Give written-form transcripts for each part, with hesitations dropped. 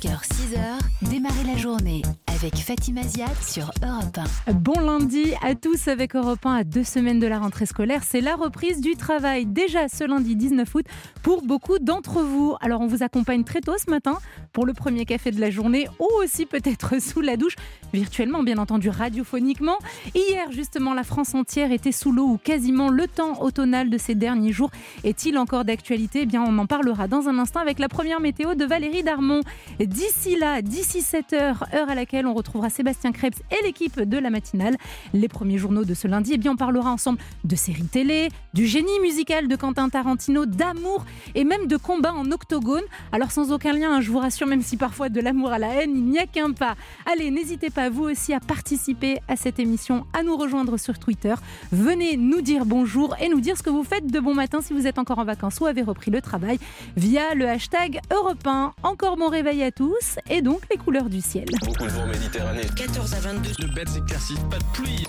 5h-6h, démarrez la journée avec Fatima Ziad sur Europe 1. Bon lundi à tous avec Europe 1 à 2 semaines de la rentrée scolaire. C'est la reprise du travail déjà ce lundi 19 août pour beaucoup d'entre vous. Alors on vous accompagne très tôt ce matin pour le premier café de la journée ou aussi peut-être sous la douche, virtuellement bien entendu, radiophoniquement. Hier justement la France entière était sous l'eau ou quasiment. Le temps automnal de ces derniers jours est-il encore d'actualité ? Eh bien on en parlera dans un instant avec la première météo de Valérie Darmon. D'ici là, d'ici 7h, heure à laquelle on retrouvera Sébastien Krebs et l'équipe de la matinale. Les premiers journaux de ce lundi, eh bien on parlera ensemble de séries télé, du génie musical de Quentin Tarantino, d'amour et même de combat en octogone. Alors sans aucun lien, je vous rassure, même si parfois de l'amour à la haine, il n'y a qu'un pas. Allez, n'hésitez pas vous aussi à participer à cette émission, à nous rejoindre sur Twitter. Venez nous dire bonjour et nous dire ce que vous faites de bon matin si vous êtes encore en vacances ou avez repris le travail via le hashtag Europe 1. Encore bon réveil à tous et donc les couleurs du ciel. Beaucoup de vent Méditerranée. 14 à 22. De belles éclaircies, pas de pluie.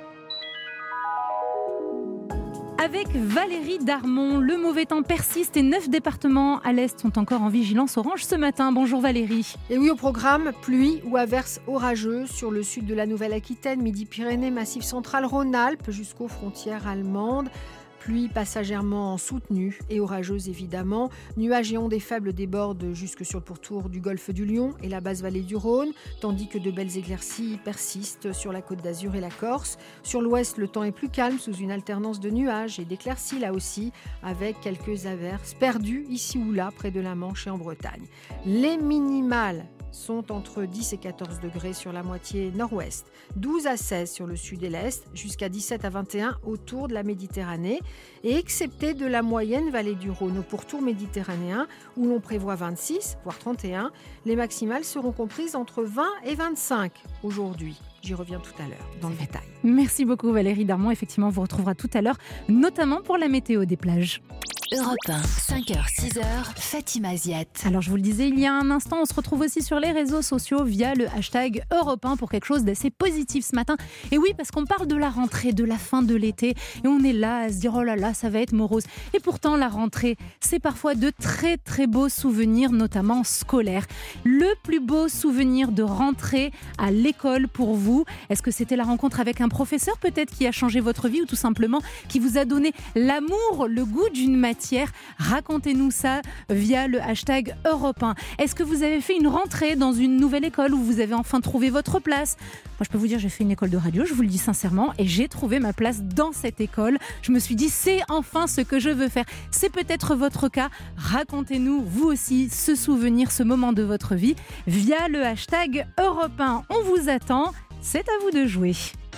Avec Valérie Darmon, le mauvais temps persiste et 9 départements à l'Est sont encore en vigilance orange ce matin. Bonjour Valérie. Et oui, au programme, pluie ou averses orageuses sur le sud de la Nouvelle-Aquitaine, Midi-Pyrénées, Massif central, Rhône-Alpes jusqu'aux frontières allemandes. Pluie passagèrement soutenue et orageuse évidemment. Nuages et ondes faibles débordent jusque sur le pourtour du golfe du Lion et la basse vallée du Rhône, tandis que de belles éclaircies persistent sur la Côte d'Azur et la Corse. Sur l'ouest, le temps est plus calme sous une alternance de nuages et d'éclaircies là aussi, avec quelques averses perdues ici ou là près de la Manche et en Bretagne. Les minimales sont entre 10 et 14 degrés sur la moitié nord-ouest, 12 à 16 sur le sud et l'est, jusqu'à 17 à 21 autour de la Méditerranée, et excepté de la moyenne vallée du Rhône au pourtour méditerranéen, où l'on prévoit 26, voire 31, les maximales seront comprises entre 20 et 25 aujourd'hui. J'y reviens tout à l'heure, dans le détail. Merci beaucoup Valérie Darmon. Effectivement, on vous retrouvera tout à l'heure, notamment pour la météo des plages. Europe 1, 5h-6h, Fatima Ziad. Alors je vous le disais il y a un instant, on se retrouve aussi sur les réseaux sociaux via le hashtag Europe 1 pour quelque chose d'assez positif ce matin. Et oui, parce qu'on parle de la rentrée, de la fin de l'été, et on est là à se dire oh là là, ça va être morose. Et pourtant la rentrée, c'est parfois de très très beaux souvenirs, notamment scolaires. Le plus beau souvenir de rentrée à l'école pour vous, est-ce que c'était la rencontre avec un professeur peut-être qui a changé votre vie ou tout simplement qui vous a donné l'amour, le goût d'une matière? Racontez-nous ça via le hashtag Europe 1. Est-ce que vous avez fait une rentrée dans une nouvelle école où vous avez enfin trouvé votre place? Moi, je peux vous dire, j'ai fait une école de radio, je vous le dis sincèrement, et j'ai trouvé ma place dans cette école. Je me suis dit, c'est enfin ce que je veux faire. C'est peut-être votre cas. Racontez-nous, vous aussi, ce souvenir, ce moment de votre vie via le hashtag Europe 1. On vous attend. C'est à vous de jouer.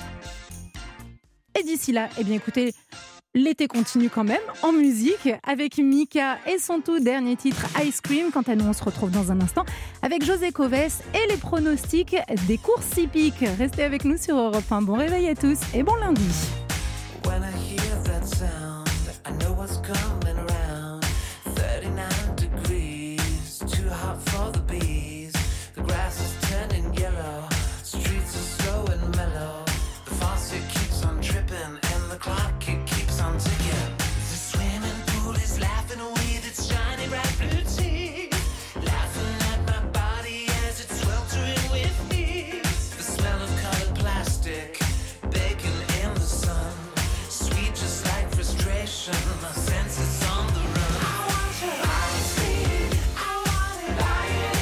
Et d'ici là, eh bien écoutez, l'été continue quand même en musique avec Mika et son tout dernier titre Ice Cream. Quant à nous, on se retrouve dans un instant avec José Coves et les pronostics des courses hippiques. Restez avec nous sur Europe 1. Bon réveil à tous et bon lundi. When I hear that sound, I know what's coming around. 39 degrees, too hot for the bees. The grass is turning yellow, streets are slow and mellow. The faucet keeps on dripping and the clock it keeps on ticking. The swimming pool is laughing with its shiny bright blue teeth, laughing at my body as it's sweltering with heat. The smell of colored plastic, baking in the sun, sweet just like frustration, my senses on the run. I want your ice cream, I want it, buy it.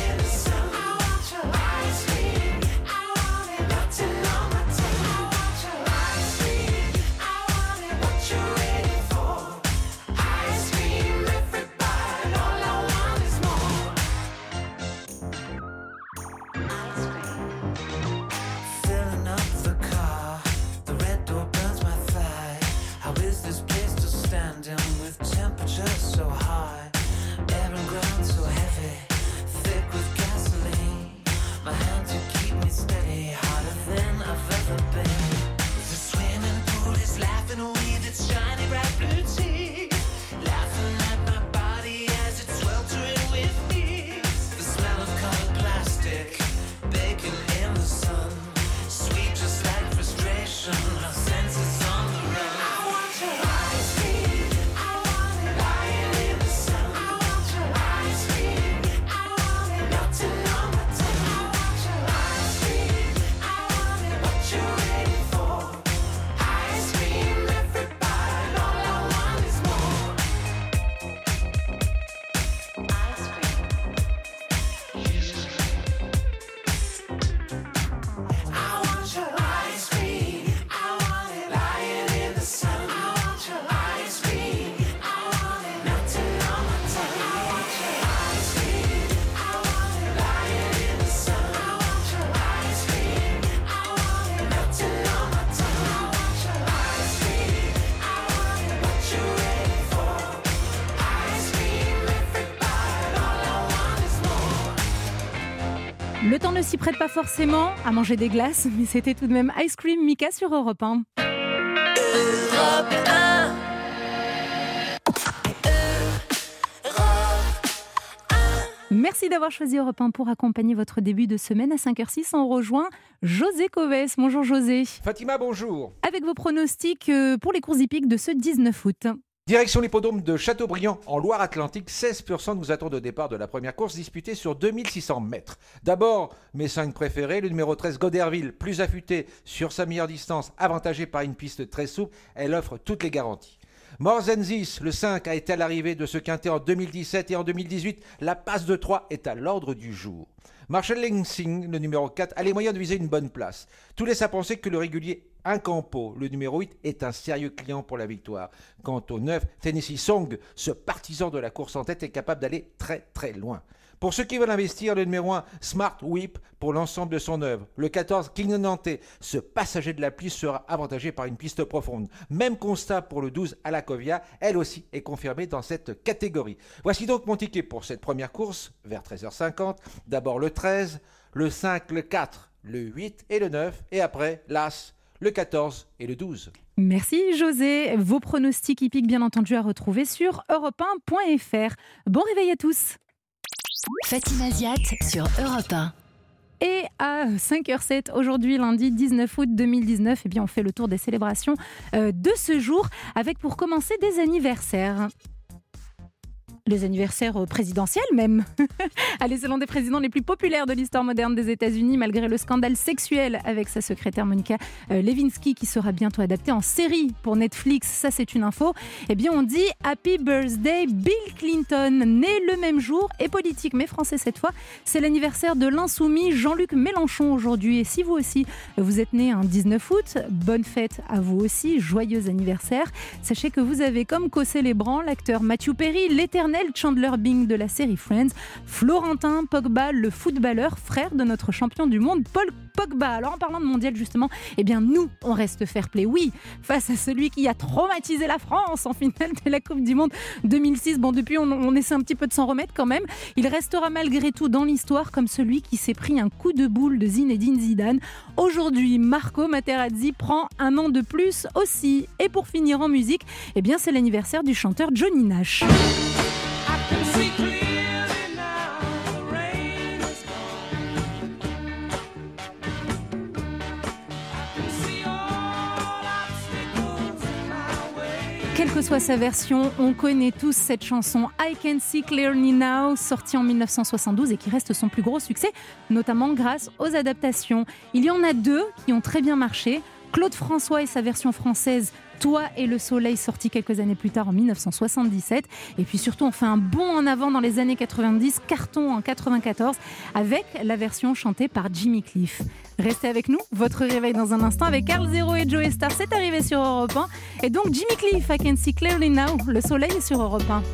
Le temps ne s'y prête pas forcément à manger des glaces, mais c'était tout de même Ice Cream Mika sur Europe 1. Europe 1. Merci d'avoir choisi Europe 1 pour accompagner votre début de semaine à 5h06. On rejoint José Coves. Bonjour José. Fatima, bonjour. Avec vos pronostics pour les courses hippiques de ce 19 août. Direction l'hippodrome de Châteaubriand en Loire-Atlantique, 16% nous attendent au départ de la première course disputée sur 2600 mètres. D'abord, mes 5 préférés, le numéro 13 Goderville, plus affûté sur sa meilleure distance, avantagé par une piste très souple, elle offre toutes les garanties. Morzenzis, le 5, a été à l'arrivée de ce quintet en 2017 et en 2018. La passe de 3 est à l'ordre du jour. Marshall Lansing, le numéro 4, a les moyens de viser une bonne place. Tout laisse à penser que le régulier Incampo, le numéro 8, est un sérieux client pour la victoire. Quant au 9, Tennessee Song, ce partisan de la course en tête, est capable d'aller très très loin. Pour ceux qui veulent investir, le numéro 1, Smart Whip, pour l'ensemble de son œuvre. Le 14, King Nantais, ce passager de la pluie sera avantagé par une piste profonde. Même constat pour le 12, Alakovia, elle aussi est confirmée dans cette catégorie. Voici donc mon ticket pour cette première course, vers 13h50. D'abord le 13, le 5, le 4, le 8 et le 9, et après l'As, le 14 et le 12. Merci José. Vos pronostics hippiques bien entendu à retrouver sur europe1.fr. Bon réveil à tous. Fatima Ziat sur Europe 1. Et à 5h07, aujourd'hui, lundi 19 août 2019, eh bien, on fait le tour des célébrations de ce jour, avec pour commencer des anniversaires. Les anniversaires présidentiels même. Allez, c'est l'un des présidents les plus populaires de l'histoire moderne des États-Unis, malgré le scandale sexuel avec sa secrétaire Monica Lewinsky, qui sera bientôt adaptée en série pour Netflix. Ça, c'est une info. Eh bien, on dit Happy Birthday Bill Clinton, né le même jour et politique, mais français cette fois. C'est l'anniversaire de l'insoumis Jean-Luc Mélenchon aujourd'hui. Et si vous aussi, vous êtes né un 19 août, bonne fête à vous aussi, joyeux anniversaire. Sachez que vous avez comme co-célébrant l'acteur Matthew Perry, l'éternel Chandler Bing de la série Friends, Florentin Pogba, le footballeur, frère de notre champion du monde, Paul Pogba. Alors en parlant de mondial justement, eh bien nous, on reste fair play, oui, face à celui qui a traumatisé la France en finale de la Coupe du Monde 2006. Bon, depuis, on essaie un petit peu de s'en remettre quand même. Il restera malgré tout dans l'histoire comme celui qui s'est pris un coup de boule de Zinedine Zidane. Aujourd'hui, Marco Materazzi prend un an de plus aussi. Et pour finir en musique, eh bien c'est l'anniversaire du chanteur Johnny Nash. Quelle que soit sa version, on connaît tous cette chanson I Can See Clearly Now, sortie en 1972 et qui reste son plus gros succès, notamment grâce aux adaptations. Il y en a 2 qui ont très bien marché. Claude François et sa version française Toi et le soleil, sorti quelques années plus tard en 1977. Et puis surtout, on fait un bond en avant dans les années 90, carton en 94, avec la version chantée par Jimmy Cliff. Restez avec nous, votre réveil dans un instant avec Carl Zero et Joey Star, c'est arrivé sur Europe 1. Et donc Jimmy Cliff, I Can See Clearly Now, le soleil est sur Europe 1.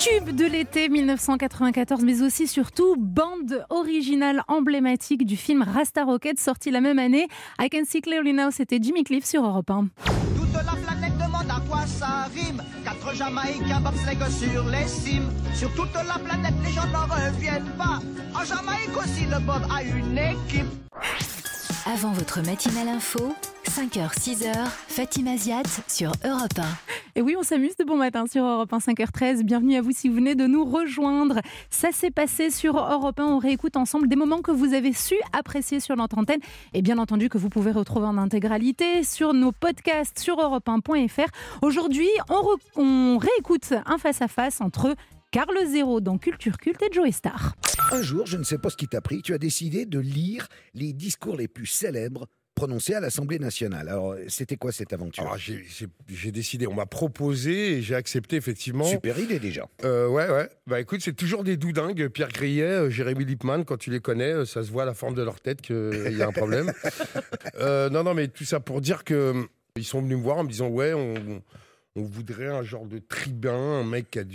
Tube de l'été 1994, mais aussi surtout bande originale emblématique du film Rasta Rocket, sorti la même année. I Can See Clearly Now, c'était Jimmy Cliff sur Europe 1. Toute la planète demande à quoi ça rime. 4 Jamaïcains bobsleigh sur les cimes. Sur toute la planète, les gens n'en reviennent pas. En Jamaïque aussi, le bob a une équipe. Avant votre matinale info, 5h, 6h, Fatima Ziad sur Europe 1. Et oui, on s'amuse de bon matin sur Europe 1, 5h13. Bienvenue à vous si vous venez de nous rejoindre. Ça s'est passé sur Europe 1. On réécoute ensemble des moments que vous avez su apprécier sur notre antenne. Et bien entendu que vous pouvez retrouver en intégralité sur nos podcasts sur europe1.fr. Aujourd'hui, on réécoute un face-à-face entre Carl Zero dans Culture Culte et Joey Star. Un jour, je ne sais pas ce qui t'a pris, tu as décidé de lire les discours les plus célèbres prononcés à l'Assemblée nationale. Alors, c'était quoi cette aventure ? Alors, j'ai décidé, on m'a proposé et j'ai accepté effectivement. Super idée déjà. Ouais. Bah écoute, c'est toujours des doudingues. Pierre Grillet, Jérémy Lippmann, quand tu les connais, ça se voit à la forme de leur tête qu'il y a un problème. Non, mais tout ça pour dire que ils sont venus me voir en me disant ouais, on voudrait un genre de tribun, un mec qui a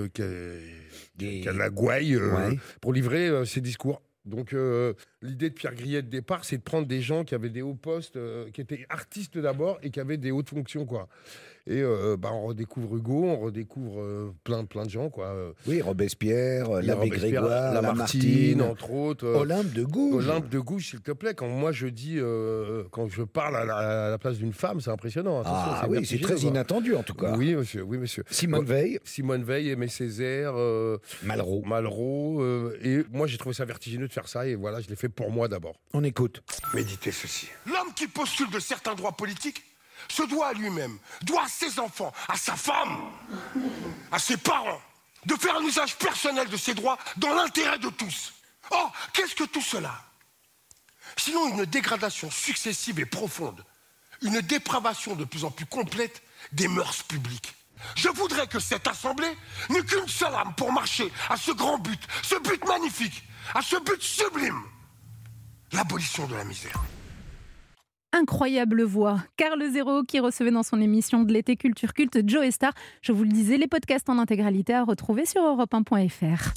de la gouaille pour livrer ses discours. Donc l'idée de Pierre Grillet de départ, c'est de prendre des gens qui avaient des hauts postes, qui étaient artistes d'abord et qui avaient des hautes fonctions, quoi. Et on redécouvre Hugo, on redécouvre plein de gens, quoi. Oui, Robespierre, l'abbé Grégoire, Lamartine, entre autres. Olympe de Gouges. Olympe de Gouges, s'il te plaît. Quand moi je dis, quand je parle à la place d'une femme, c'est impressionnant. Attention, c'est très inattendu en tout cas. Oui, monsieur. Simone Veil, Aimé Césaire, Malraux. Et moi, j'ai trouvé ça vertigineux de faire ça. Et voilà, je l'ai fait pour moi d'abord. On écoute. Méditez ceci. L'homme qui postule de certains droits politiques se doit à lui-même, doit à ses enfants, à sa femme, à ses parents, de faire un usage personnel de ses droits dans l'intérêt de tous. Or, qu'est-ce que tout cela ? Sinon une dégradation successive et profonde, une dépravation de plus en plus complète des mœurs publiques. Je voudrais que cette assemblée n'eût qu'une seule âme pour marcher à ce grand but, ce but magnifique, à ce but sublime, l'abolition de la misère. Incroyable voix, Carl Zero qui recevait dans son émission de l'été Culture Culte Joey Star. Je vous le disais, les podcasts en intégralité à retrouver sur europe1.fr.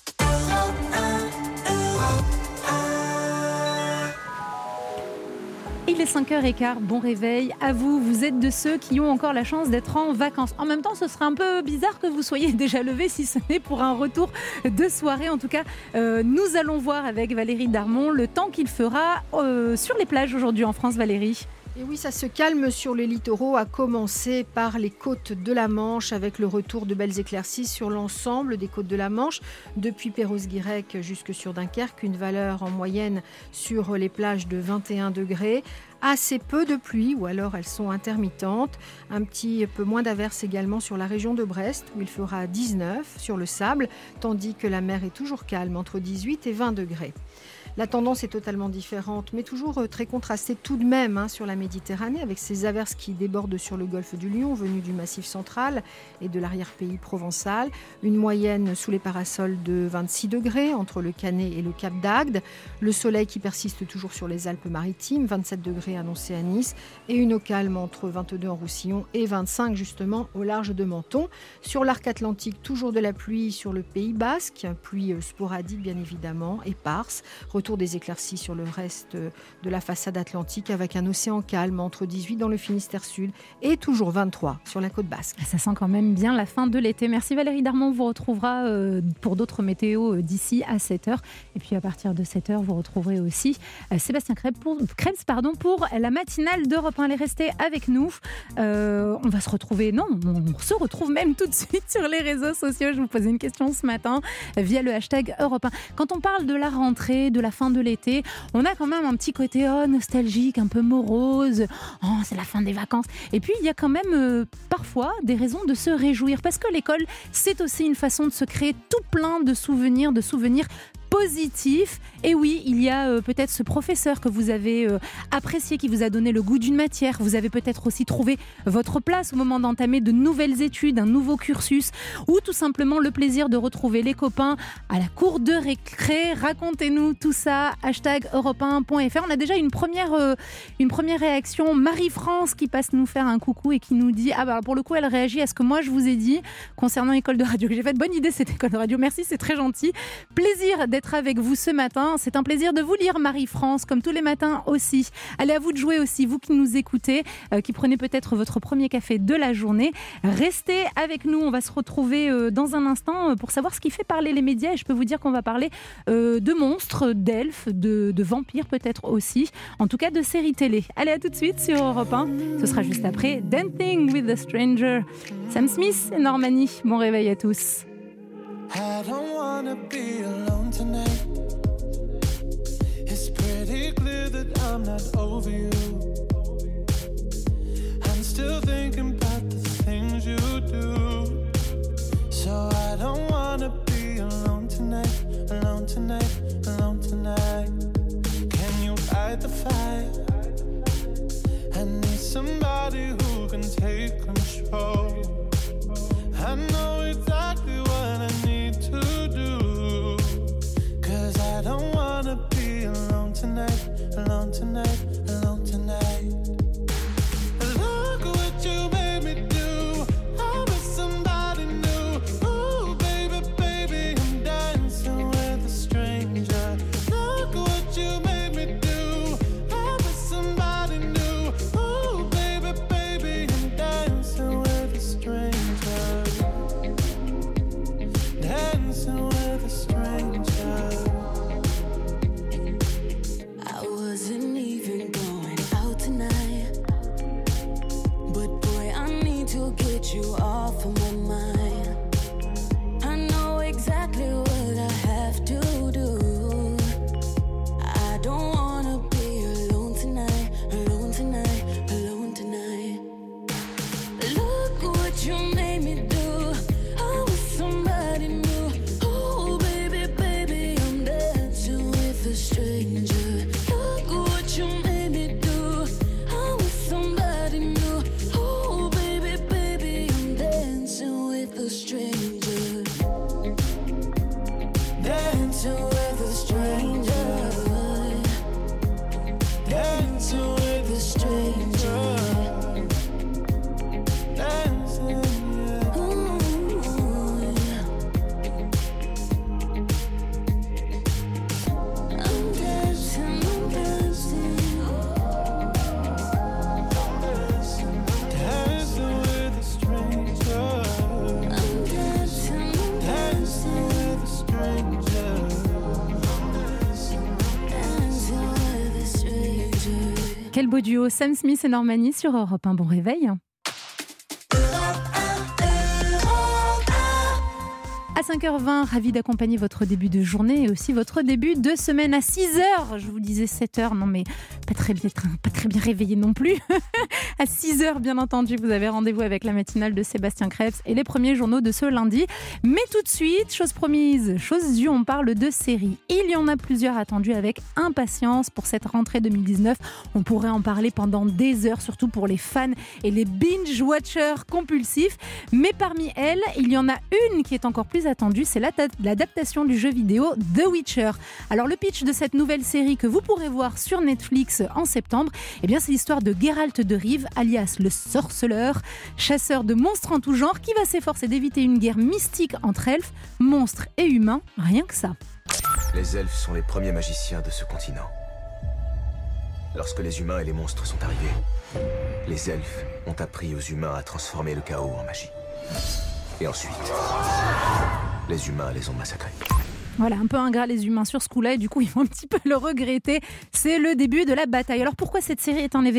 Il est 5h15, bon réveil à vous. Vous êtes de ceux qui ont encore la chance d'être en vacances. En même temps, ce serait un peu bizarre que vous soyez déjà levé si ce n'est pour un retour de soirée. En tout cas, nous allons voir avec Valérie Darmon le temps qu'il fera sur les plages aujourd'hui en France, Valérie. Et oui, ça se calme sur les littoraux, à commencer par les côtes de la Manche, avec le retour de belles éclaircies sur l'ensemble des côtes de la Manche, depuis Perros-Guirec jusque sur Dunkerque, une valeur en moyenne sur les plages de 21 degrés. Assez peu de pluie, ou alors elles sont intermittentes. Un petit peu moins d'averses également sur la région de Brest, où il fera 19 sur le sable, tandis que la mer est toujours calme, entre 18 et 20 degrés. La tendance est totalement différente, mais toujours très contrastée tout de même sur la Méditerranée, avec ces averses qui débordent sur le golfe du Lion, venues du Massif central et de l'arrière-pays provençal. Une moyenne sous les parasols de 26 degrés entre le Canet et le Cap d'Agde. Le soleil qui persiste toujours sur les Alpes-Maritimes, 27 degrés annoncés à Nice, et une eau calme entre 22 en Roussillon et 25 justement au large de Menton. Sur l'arc atlantique, toujours de la pluie sur le Pays Basque, pluie sporadique bien évidemment, éparse. Retour des éclaircies sur le reste de la façade atlantique avec un océan calme entre 18 dans le Finistère Sud et toujours 23 sur la côte basque. Ça sent quand même bien la fin de l'été. Merci Valérie Darmon, on vous retrouvera pour d'autres météos d'ici à 7h. Et puis à partir de 7h, vous retrouverez aussi Sébastien Krebs pour la matinale d'Europe 1. Allez rester avec nous. On va se retrouver, on se retrouve même tout de suite sur les réseaux sociaux. Je vous posais une question ce matin via le hashtag Europe 1. Quand on parle de la rentrée, de la fin de l'été, on a quand même un petit côté nostalgique, un peu morose, c'est la fin des vacances. Et puis il y a quand même parfois des raisons de se réjouir, parce que l'école, c'est aussi une façon de se créer tout plein de souvenirs positifs. Et oui, il y a peut-être ce professeur que vous avez apprécié, qui vous a donné le goût d'une matière. Vous avez peut-être aussi trouvé votre place au moment d'entamer de nouvelles études, un nouveau cursus, ou tout simplement le plaisir de retrouver les copains à la cour de récré. Racontez-nous tout ça, #europe1.fr. On a déjà une première réaction. Marie-France qui passe nous faire un coucou et qui nous dit, pour le coup elle réagit à ce que moi je vous ai dit concernant l'école de radio que j'ai faite. Bonne idée cette école de radio, merci, c'est très gentil. Plaisir d'être avec vous ce matin, c'est un plaisir de vous lire Marie-France, comme tous les matins aussi. Allez, à vous de jouer aussi, vous qui nous écoutez, qui prenez peut-être votre premier café de la journée. Restez avec nous, on va se retrouver dans un instant pour savoir ce qui fait parler les médias, et je peux vous dire qu'on va parler de monstres, d'elfes, de vampires peut-être aussi, en tout cas de séries télé. Allez, à tout de suite sur Europe 1, ce sera juste après Dancing with a Stranger. Sam Smith et Normani, bon réveil à tous. I don't wanna be alone tonight. It's pretty clear that I'm not over you. I'm still thinking about the things you do. So I don't wanna be alone tonight, alone tonight, alone tonight. Can you fight the fire? I need somebody who can take control. I know exactly what I need to do. 'Cause I don't wanna be alone tonight, alone tonight, alone tonight. Look what you made me do. I'm with somebody new. Ooh, baby, baby, I'm dancing with a stranger. Look what you made me do. I'm with somebody new. Ooh, baby, baby, I'm dancing with a stranger. Dancing with a stranger. I wasn't even going out tonight, but boy, I need to get you off of my mind. I know exactly what I have to do. I don't wanna be alone tonight, alone tonight, alone tonight. Look what you made me do. I was somebody new. Oh, baby, baby, I'm dancing with a stranger. Look what you made me do. I was somebody new. Oh, baby, baby, I'm dancing with a stranger. Dancing with a stranger. Dancing with a stranger. Dancing, yeah. Ooh, yeah. I'm dancing, I'm dancing. Dancing with a stranger. I'm dancing, dancing with a stranger. Dancing with a stranger. Quel beau duo, Sam Smith et Normani sur Europe 1, bon réveil. À 5h20, ravi d'accompagner votre début de journée et aussi votre début de semaine à 6h. Je vous disais 7h, non mais pas très bien réveillé non plus. À 6h, bien entendu, vous avez rendez-vous avec la matinale de Sébastien Krebs et les premiers journaux de ce lundi. Mais tout de suite, chose promise, chose due, on parle de séries. Il y en a plusieurs attendues avec impatience pour cette rentrée 2019. On pourrait en parler pendant des heures, surtout pour les fans et les binge-watchers compulsifs. Mais parmi elles, il y en a une qui est encore plus attendue, c'est l'adaptation du jeu vidéo The Witcher. Alors le pitch de cette nouvelle série que vous pourrez voir sur Netflix en septembre, eh bien c'est l'histoire de Geralt de Rive, alias le sorceleur, chasseur de monstres en tout genre, qui va s'efforcer d'éviter une guerre mystique entre elfes, monstres et humains, rien que ça. Les elfes sont les premiers magiciens de ce continent. Lorsque les humains et les monstres sont arrivés, les elfes ont appris aux humains à transformer le chaos en magie. Et ensuite, les humains les ont massacrés. Voilà, un peu ingrat les humains sur ce coup-là et du coup ils vont un petit peu le regretter. C'est le début de la bataille. Alors pourquoi cette série est un événement ?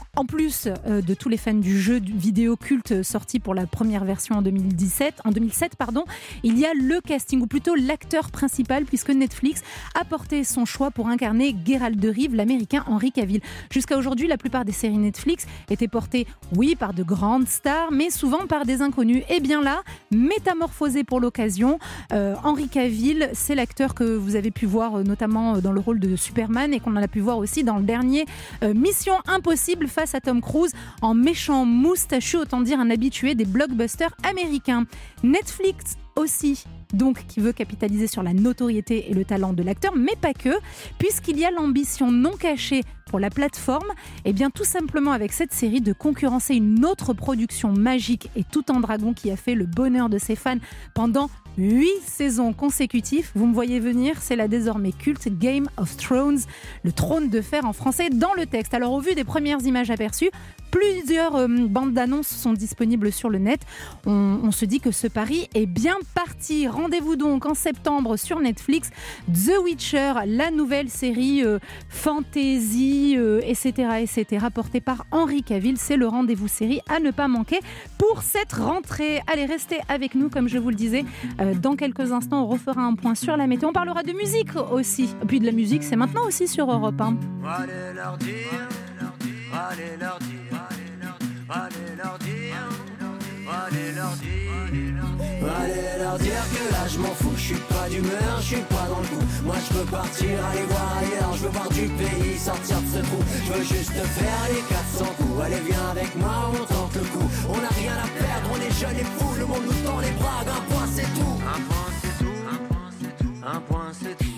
En plus de tous les fans du jeu vidéo culte sorti pour la première version en 2007, il y a le casting, ou plutôt l'acteur principal, puisque Netflix a porté son choix pour incarner Geralt de Rive, l'américain Henry Cavill. Jusqu'à aujourd'hui, la plupart des séries Netflix étaient portées, oui, par de grandes stars, mais souvent par des inconnus. Et bien là, métamorphosé pour l'occasion, Henry Cavill, c'est l'acteur que vous avez pu voir notamment dans le rôle de Superman et qu'on a pu voir aussi dans le dernier Mission Impossible face à Tom Cruise en méchant moustachu, autant dire un habitué des blockbusters américains. Netflix aussi, donc, qui veut capitaliser sur la notoriété et le talent de l'acteur, mais pas que, puisqu'il y a l'ambition non cachée pour la plateforme, et bien tout simplement avec cette série de concurrencer une autre production magique et tout en dragon qui a fait le bonheur de ses fans pendant 8 saisons consécutives. Vous me voyez venir, c'est la désormais culte Game of Thrones, le trône de fer en français dans le texte. Alors au vu des premières images aperçues, plusieurs bandes d'annonces sont disponibles sur le net. On se dit que ce pari est bien parti. Rendez-vous donc en septembre sur Netflix. The Witcher, la nouvelle série fantasy, etc., portée par Henry Cavill. C'est le rendez-vous série à ne pas manquer pour cette rentrée. Allez, restez avec nous, comme je vous le disais. Dans quelques instants, on refera un point sur la météo. On parlera de musique aussi. Et puis de la musique, c'est maintenant aussi sur Europe 1. Allez leur dire, allez leur dire. Allez leur dire, allez leur dire. Allez leur dire que là je m'en fous, je suis pas d'humeur, je suis pas dans le coup. Moi je veux partir, aller voir ailleurs, je veux voir du pays, sortir de ce trou. Je veux juste faire les 400 coups. Allez viens avec moi, on tente le coup. On n'a rien à perdre, on est jeunes et fous. Le monde nous tend les bras, un point c'est tout. Un point c'est tout, un point c'est tout, un point c'est tout.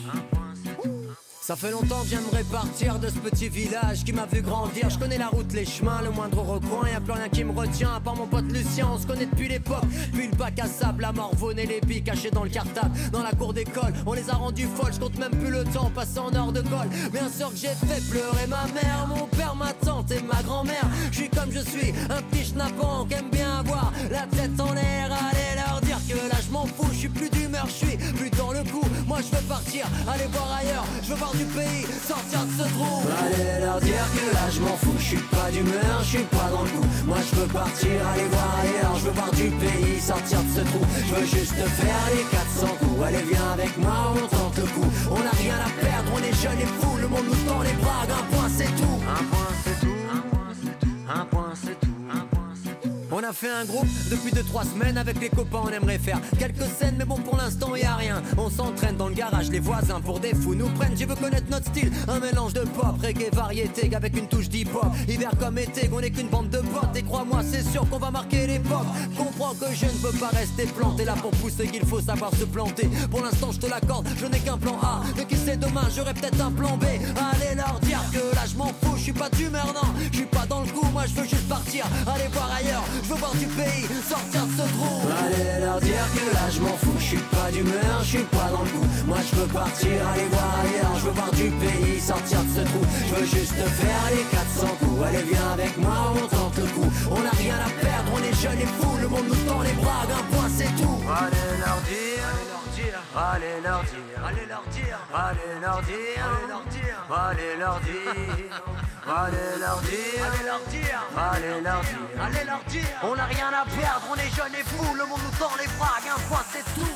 Ça fait longtemps que j'aimerais partir de ce petit village qui m'a vu grandir. Je connais la route, les chemins, le moindre recoin. Y'a plus rien qui me retient à part mon pote Lucien. On se connaît depuis l'époque, puis le bac à sable, la morvonne et les billes cachés dans le cartable. Dans la cour d'école, on les a rendus folles. Je compte même plus le temps passé en heure de colle. Bien sûr que j'ai fait pleurer ma mère, mon père, ma tante et ma grand-mère. Je suis comme je suis, un petit schnappant qui aime bien avoir la tête en l'air. Allez leur dire que là je m'en fous, je suis plus d'humeur, je suis plus dans le coup. Moi je veux partir, aller voir ailleurs, je veux voir du pays, sortir de ce trou. Allez leur dire que là je m'en fous, je suis pas d'humeur, je suis pas dans le coup. Moi je veux partir, aller voir ailleurs, je veux voir du pays, sortir de ce trou. Je veux juste faire les 400 coups. Allez viens avec moi, on tente le coup. On n'a rien à perdre, on est jeunes et fous. Le monde nous tend les bras, un point c'est tout. Un point c'est tout, un point c'est tout, un point c'est tout. On a fait un groupe depuis 2-3 semaines. Avec les copains on aimerait faire quelques scènes, mais bon pour l'instant y a rien. On s'entraîne dans le garage, les voisins pour des fous nous prennent. Je veux connaître notre style, un mélange de pop, reggae, variété avec une touche d'hip-hop. Hiver comme été, on n'est qu'une bande de potes. Et crois-moi c'est sûr qu'on va marquer l'époque. Comprends que je ne veux pas rester planté là pour pousser, qu'il faut savoir se planter. Pour l'instant je te l'accorde, je n'ai qu'un plan A, mais qui sait demain j'aurai peut-être un plan B. Allez leur dire que là je m'en fous, je suis pas d'humeur non, je suis pas dans le coup. Moi je veux juste partir, aller voir ailleurs, je veux voir du pays, sortir de ce trou. Allez leur dire que là je m'en fous, je suis pas d'humeur, je suis pas dans le coup. Moi je veux partir, aller voir ailleurs, je veux voir du pays, sortir de ce trou. Je veux juste faire les 400 coups. Allez viens avec moi, on tente le coup. On n'a rien à perdre, on est jeunes et fous. Le monde nous tend les bras, un point c'est tout. Allez leur dire, allez leur dire, allez leur dire, allez leur dire, allez leur dire, allez leur dire, allez leur dire, allez leur dire, allez leur dire, allez leur dire. On n'a rien à perdre, on est jeunes et fous. Le monde nous tend les bras, un point c'est tout.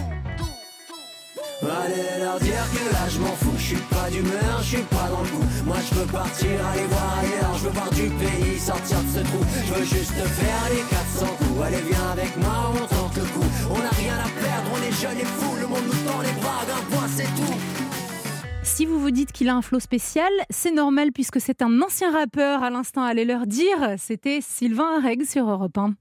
Allez leur dire que là je m'en fous, je suis pas d'humeur, je suis pas dans le coup. Moi je veux partir, aller voir ailleurs, je veux voir du pays, sortir de ce trou. Je veux juste faire les 400 coups. Allez viens avec moi, on tente le coup. On n'a rien à perdre, on est jeunes et fous. Le monde nous tend les bras, un point c'est tout. Si vous vous dites qu'il a un flow spécial, c'est normal puisque c'est un ancien rappeur. À l'instant, allez leur dire, c'était Sylvain Areg sur Europe 1.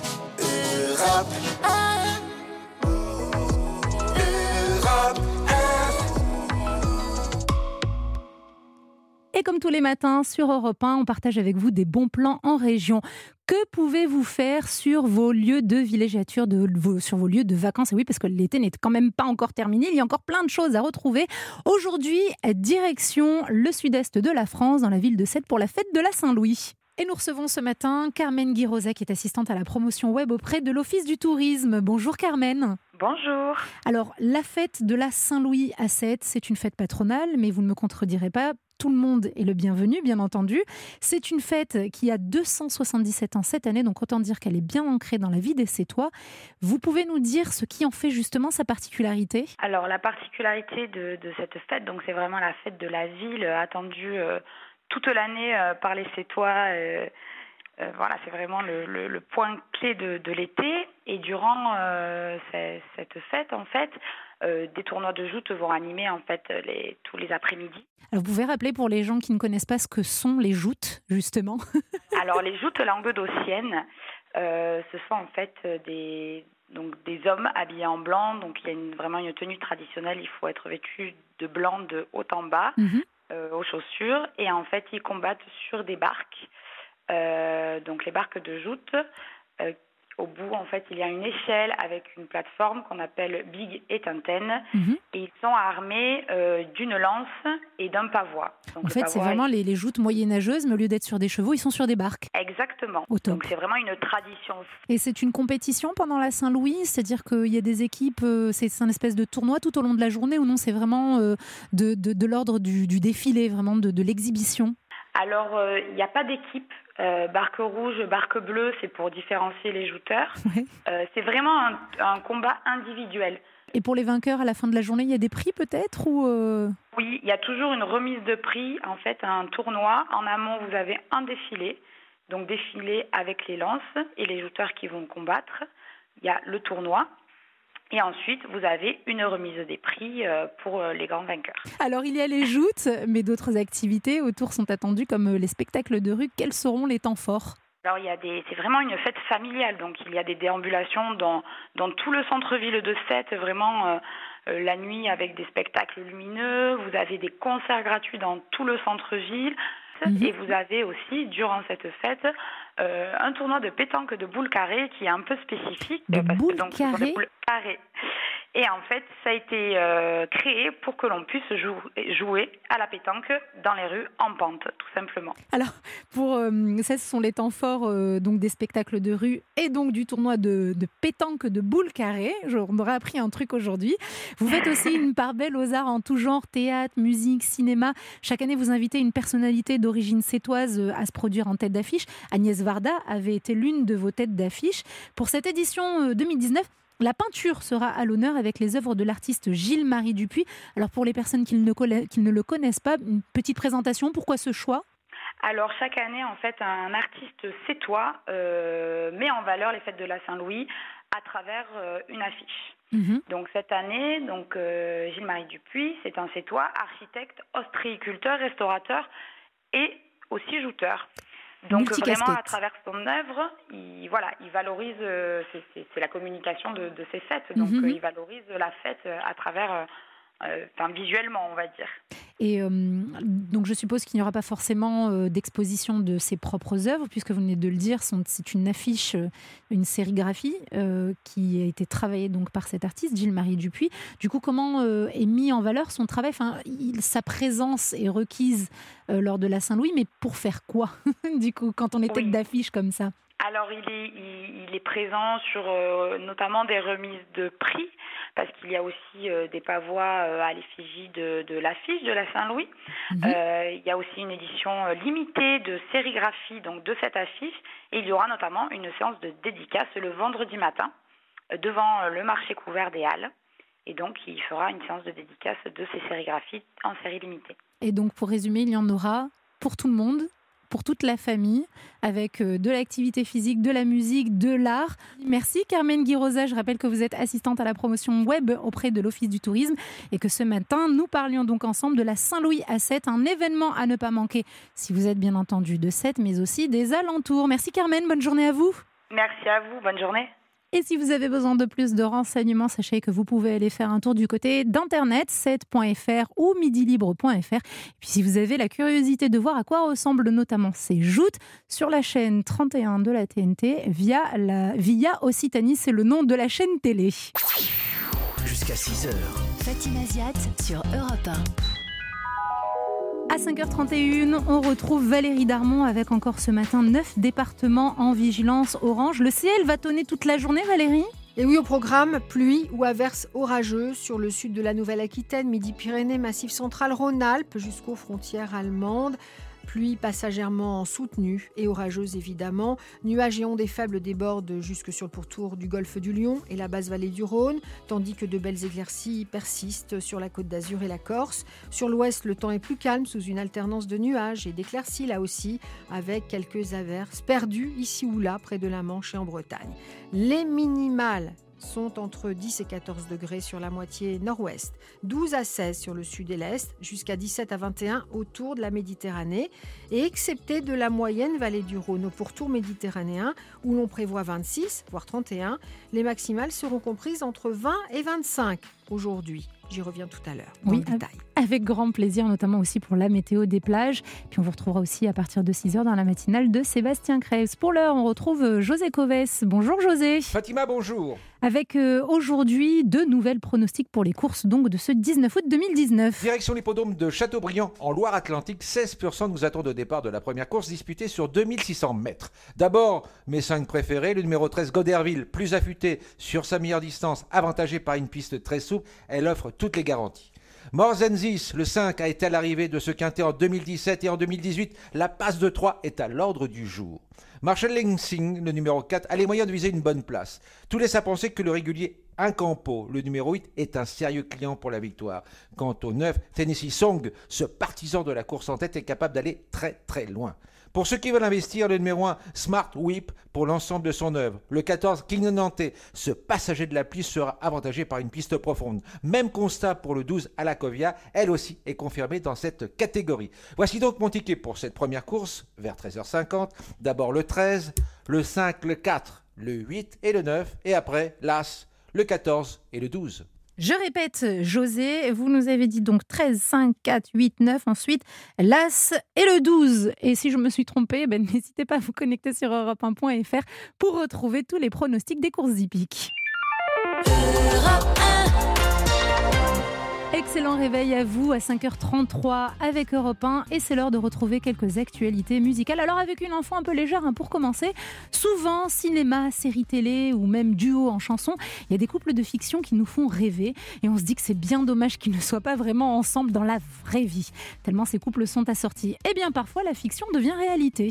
Et comme tous les matins sur Europe 1, on partage avec vous des bons plans en région. Que pouvez-vous faire sur vos lieux de villégiature, sur vos lieux de vacances ? Et oui, parce que l'été n'est quand même pas encore terminé, il y a encore plein de choses à retrouver. Aujourd'hui, direction le sud-est de la France, dans la ville de Sète, pour la fête de la Saint-Louis. Et nous recevons ce matin Carmen Guirosa, qui est assistante à la promotion web auprès de l'Office du tourisme. Bonjour Carmen. Bonjour. Alors, la fête de la Saint-Louis à Sète, c'est une fête patronale, mais vous ne me contredirez pas, tout le monde est le bienvenu, bien entendu. C'est une fête qui a 277 ans cette année, donc autant dire qu'elle est bien ancrée dans la vie des Sétois. Vous pouvez nous dire ce qui en fait justement sa particularité ? Alors la particularité de cette fête, donc c'est vraiment la fête de la ville attendue toute l'année par les Sétois. Voilà, c'est vraiment le point clé de l'été. Et durant cette fête, en fait, des tournois de joutes vont animer en fait tous les après-midi. Alors, vous pouvez rappeler pour les gens qui ne connaissent pas ce que sont les joutes, justement ? Alors, les joutes languedociennes, ce sont en fait des hommes habillés en blanc. Donc, il y a vraiment une tenue traditionnelle. Il faut être vêtu de blanc de haut en bas, aux chaussures. Et en fait, ils combattent sur des barques. Donc, les barques de joutes. Au bout, en fait, il y a une échelle avec une plateforme qu'on appelle Big et Tintaine. Et ils sont armés d'une lance et d'un pavois. Donc, en fait, c'est vraiment les joutes moyenâgeuses, mais au lieu d'être sur des chevaux, ils sont sur des barques. Exactement. Donc, c'est vraiment une tradition. Et c'est une compétition pendant la Saint-Louis, c'est-à-dire qu'il y a des équipes, c'est un espèce de tournoi tout au long de la journée, ou non, c'est vraiment de l'ordre du défilé, vraiment de l'exhibition? Alors, il n'y a pas d'équipe. Barque rouge, barque bleue, c'est pour différencier les jouteurs. C'est vraiment un combat individuel. Et pour les vainqueurs, à la fin de la journée, il y a des prix peut-être ou Oui, il y a toujours une remise de prix, en fait, un tournoi. En amont, vous avez un défilé, donc défilé avec les lances et les jouteurs qui vont combattre. Il y a le tournoi. Et ensuite, vous avez une remise des prix pour les grands vainqueurs. Alors, il y a les joutes, mais d'autres activités autour sont attendues, comme les spectacles de rue. Quels seront les temps forts ? Alors, c'est vraiment une fête familiale. Donc, il y a des déambulations dans tout le centre-ville de Sète, vraiment la nuit avec des spectacles lumineux. Vous avez des concerts gratuits dans tout le centre-ville. Et vous avez aussi, durant cette fête, un tournoi de pétanque de boules carrées qui est un peu spécifique. De boules carrées ? Et en fait, ça a été créé pour que l'on puisse jouer à la pétanque dans les rues en pente, tout simplement. Alors, ça, ce sont les temps forts donc des spectacles de rue et donc du tournoi de pétanque de boules carrées. On aura appris un truc aujourd'hui. Vous faites aussi une part belle aux arts en tout genre, théâtre, musique, cinéma. Chaque année, vous invitez une personnalité d'origine sétoise à se produire en tête d'affiche. Agnès Varda avait été l'une de vos têtes d'affiche. Pour cette édition 2019, la peinture sera à l'honneur avec les œuvres de l'artiste Gilles-Marie Dupuis. Alors pour les personnes qui ne le connaissent pas, une petite présentation, pourquoi ce choix ? Alors chaque année, en fait, un artiste sétois met en valeur les fêtes de la Saint-Louis à travers une affiche. Donc cette année, Gilles-Marie Dupuis, c'est un sétois, architecte, ostréiculteur, restaurateur et aussi jouteur. Donc vraiment à travers son œuvre, il valorise, c'est la communication de ces fêtes, donc il valorise la fête à travers, visuellement on va dire. Et donc je suppose qu'il n'y aura pas forcément d'exposition de ses propres œuvres, puisque vous venez de le dire, c'est une affiche, une sérigraphie qui a été travaillée donc par cet artiste, Gilles-Marie Dupuis. Du coup, comment est mis en valeur son travail ? Sa présence est requise lors de la Saint-Louis, mais pour faire quoi, du coup, quand on est tête d'affiche comme ça ? Alors, il est présent sur notamment des remises de prix, parce qu'il y a aussi des pavois à l'effigie de l'affiche de la Saint-Louis. Il y a aussi une édition limitée de sérigraphie donc de cette affiche. Et il y aura notamment une séance de dédicace le vendredi matin devant le marché couvert des Halles. Et donc, il fera une séance de dédicace de ces sérigraphies en série limitée. Et donc, pour résumer, il y en aura pour tout le monde, pour toute la famille, avec de l'activité physique, de la musique, de l'art. Merci Carmen Guirosa, je rappelle que vous êtes assistante à la promotion web auprès de l'Office du Tourisme et que ce matin, nous parlions donc ensemble de la Saint-Louis à Sète, un événement à ne pas manquer si vous êtes bien entendu de Sète, mais aussi des alentours. Merci Carmen, bonne journée à vous. Merci à vous, bonne journée. Et si vous avez besoin de plus de renseignements, sachez que vous pouvez aller faire un tour du côté d'internet, sète.fr ou midilibre.fr. Et puis si vous avez la curiosité de voir à quoi ressemblent notamment ces joutes, sur la chaîne 31 de la TNT, via Occitanie, c'est le nom de la chaîne télé. Jusqu'à 6h. Fatima Ziat sur Europe 1. À 5h31, on retrouve Valérie Darmon avec encore ce matin 9 départements en vigilance orange. Le ciel va tonner toute la journée, Valérie ? Et oui, au programme, pluie ou averses orageuses sur le sud de la Nouvelle-Aquitaine, Midi-Pyrénées, Massif central, Rhône-Alpes, jusqu'aux frontières allemandes. Pluie passagèrement soutenue et orageuse évidemment. Nuages et ondes faibles débordent jusque sur le pourtour du golfe du Lion et la basse vallée du Rhône, tandis que de belles éclaircies persistent sur la Côte d'Azur et la Corse. Sur l'ouest, le temps est plus calme sous une alternance de nuages et d'éclaircies là aussi, avec quelques averses perdues ici ou là près de la Manche et en Bretagne. Les minimales sont entre 10 et 14 degrés sur la moitié nord-ouest, 12 à 16 sur le sud et l'est, jusqu'à 17 à 21 autour de la Méditerranée, et excepté de la moyenne vallée du Rhône au pourtour méditerranéen, où l'on prévoit 26, voire 31, les maximales seront comprises entre 20 et 25 aujourd'hui. J'y reviens tout à l'heure, dans le détail. Avec grand plaisir, notamment aussi pour la météo des plages. Puis on vous retrouvera aussi à partir de 6h dans la matinale de Sébastien Krebs. Pour l'heure, on retrouve José Coves. Bonjour José. Fatima, bonjour. Avec aujourd'hui 2 nouvelles pronostics pour les courses donc de ce 19 août 2019. Direction l'hippodrome de Châteaubriand en Loire-Atlantique, 16% nous attendent au départ de la première course disputée sur 2600 mètres. D'abord, mes 5 préférés, le numéro 13 Goderville, plus affûté sur sa meilleure distance, avantagé par une piste très souple, elle offre toutes les garanties. Morzenzis, le 5, a été à l'arrivée de ce quintet en 2017 et en 2018. La passe de 3 est à l'ordre du jour. Marshall Lansing, le numéro 4, a les moyens de viser une bonne place. Tout laisse à penser que le régulier Incampo, le numéro 8, est un sérieux client pour la victoire. Quant au 9, Tennessee Song, ce partisan de la course en tête, est capable d'aller très très loin. Pour ceux qui veulent investir, le numéro 1, Smart Whip, pour l'ensemble de son œuvre. Le 14, King Nantais, ce passager de la pluie sera avantagé par une piste profonde. Même constat pour le 12, Alakovia, elle aussi est confirmée dans cette catégorie. Voici donc mon ticket pour cette première course, vers 13h50. D'abord le 13, le 5, le 4, le 8 et le 9, et après l'As, le 14 et le 12. Je répète, José, vous nous avez dit donc 13, 5, 4, 8, 9, ensuite l'As et le 12. Et si je me suis trompée, n'hésitez pas à vous connecter sur europe1.fr pour retrouver tous les pronostics des courses hippiques. Excellent réveil à vous à 5h33 avec Europe 1 et c'est l'heure de retrouver quelques actualités musicales. Alors avec une info un peu légère pour commencer, souvent cinéma, séries télé ou même duo en chanson, il y a des couples de fiction qui nous font rêver et on se dit que c'est bien dommage qu'ils ne soient pas vraiment ensemble dans la vraie vie, tellement ces couples sont assortis. Et bien parfois la fiction devient réalité.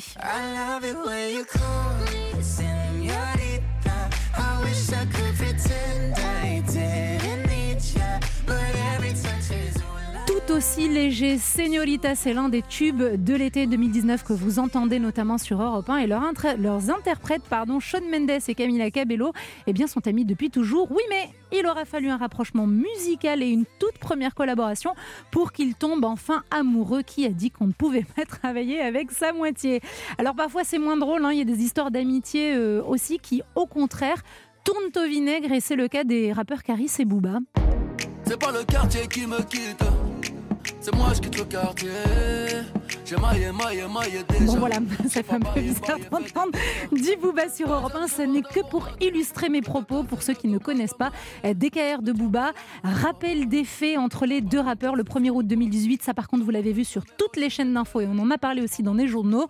Tout aussi léger, Señorita, c'est l'un des tubes de l'été 2019 que vous entendez notamment sur Europe 1 et leurs interprètes, Shawn Mendes et Camila Cabello, sont amis depuis toujours. Oui, mais il aura fallu un rapprochement musical et une toute première collaboration pour qu'ils tombent enfin amoureux. Qui a dit qu'on ne pouvait pas travailler avec sa moitié? Alors parfois c'est moins drôle, il y a des histoires d'amitié aussi qui, au contraire, tournent au vinaigre et c'est le cas des rappeurs Caris et Booba. C'est pas le quartier qui me quitte, c'est moi je quitte le quartier. J'ai maillé déjà. Bon voilà, ça fait un peu bizarre d'entendre du Booba sur Europe 1. Ce n'est que pour illustrer mes propos, pour ceux qui ne connaissent pas. DKR de Booba, rappel des faits entre les deux rappeurs le 1er août 2018. Ça par contre vous l'avez vu sur toutes les chaînes d'infos et on en a parlé aussi dans nos journaux.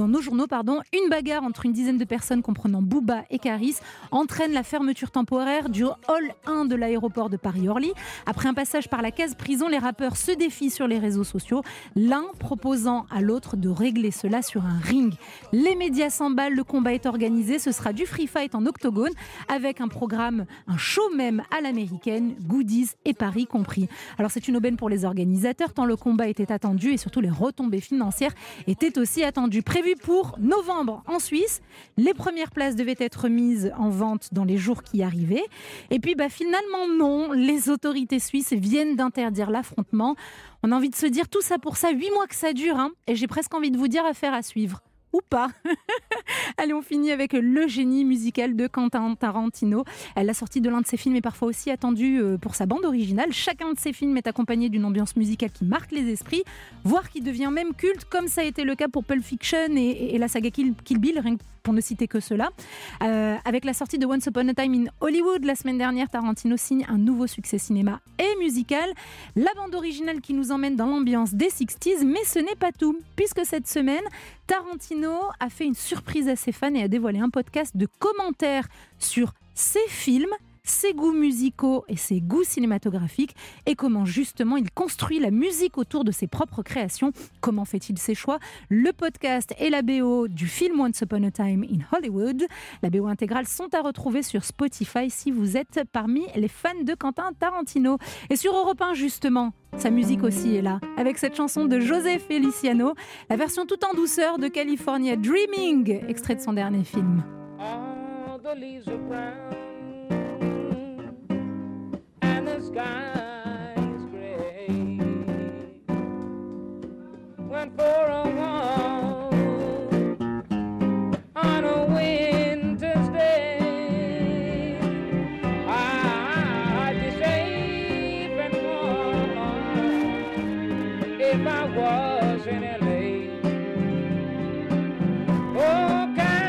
Une bagarre entre une dizaine de personnes comprenant Booba et Caris entraîne la fermeture temporaire du hall 1 de l'aéroport de Paris-Orly. Après un passage par la case prison, les rappeurs se défient sur les réseaux sociaux, l'un proposant à l'autre de régler cela sur un ring. Les médias s'emballent, le combat est organisé, ce sera du free fight en octogone avec un programme, un show même à l'américaine, goodies et paris compris. Alors c'est une aubaine pour les organisateurs tant le combat était attendu et surtout les retombées financières étaient aussi attendues. Prévu pour novembre en Suisse, les premières places devaient être mises en vente dans les jours qui arrivaient et puis finalement non, les autorités suisses viennent d'interdire l'affrontement. On a envie de se dire tout ça pour ça, 8 mois que ça dure, et j'ai presque envie de vous dire affaire à suivre. Ou pas. Allez, on finit avec le génie musical de Quentin Tarantino. La sortie de l'un de ses films est parfois aussi attendue pour sa bande originale. Chacun de ses films est accompagné d'une ambiance musicale qui marque les esprits, voire qui devient même culte, comme ça a été le cas pour Pulp Fiction et la saga Kill Bill, rien que pour ne citer que cela. Avec la sortie de Once Upon a Time in Hollywood la semaine dernière, Tarantino signe un nouveau succès cinéma et musical. La bande originale qui nous emmène dans l'ambiance des 60s, mais ce n'est pas tout, puisque cette semaine, Tarantino a fait une surprise à ses fans et a dévoilé un podcast de commentaires sur ses films ses goûts musicaux et ses goûts cinématographiques et comment justement il construit la musique autour de ses propres créations. Comment fait-il ses choix? Le podcast et la BO du film Once Upon a Time in Hollywood. La BO intégrale sont à retrouver sur Spotify si vous êtes parmi les fans de Quentin Tarantino. Et sur Europe 1 justement, sa musique aussi est là, avec cette chanson de José Feliciano, la version tout en douceur de California Dreaming, extrait de son dernier film. All the leaves are brown and the sky is gray. Went for a walk on a winter's day. I'd be safe and warm if I was in LA. Oh,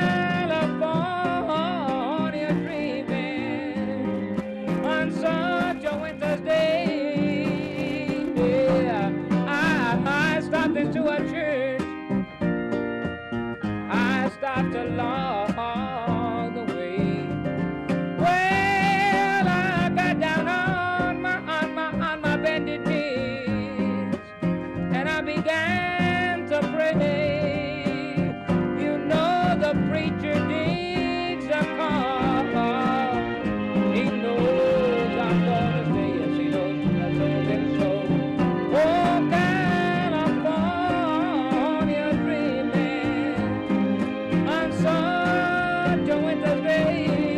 California dreaming on such a winter's day. Yeah, I stopped into a church. I stopped along the way. Well, I got down on my bended knees and I began to pray. The preacher needs a call. He knows I'm gonna stay. Yes, he knows. I told him so. Oh, California dreaming on such a winter's day.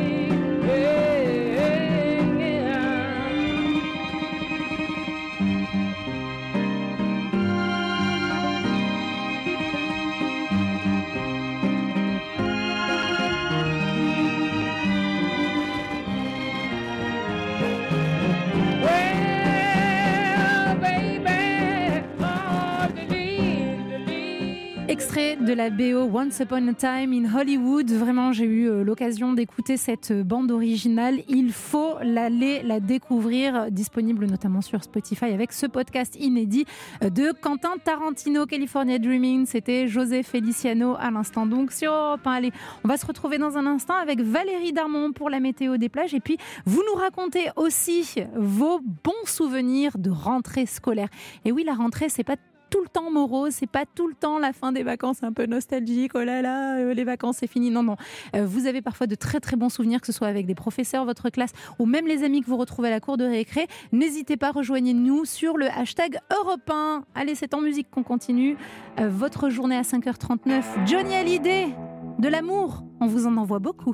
Extrait de la BO Once Upon a Time in Hollywood. Vraiment, j'ai eu l'occasion d'écouter cette bande originale. Il faut l'aller la découvrir, disponible notamment sur Spotify avec ce podcast inédit de Quentin Tarantino, California Dreaming. C'était José Feliciano à l'instant donc sur Europe 1. Allez, on va se retrouver dans un instant avec Valérie Darmon pour la météo des plages. Et puis, vous nous racontez aussi vos bons souvenirs de rentrée scolaire. Et oui, la rentrée, c'est pas tout le temps morose, c'est pas tout le temps la fin des vacances un peu nostalgique, oh là là, les vacances c'est fini. Non, vous avez parfois de très très bons souvenirs, que ce soit avec des professeurs, votre classe ou même les amis que vous retrouvez à la cour de récré. N'hésitez pas, rejoignez-nous sur le hashtag Europe 1. Allez, c'est en musique qu'on continue votre journée à 5h39. Johnny Hallyday, de l'amour, on vous en envoie beaucoup.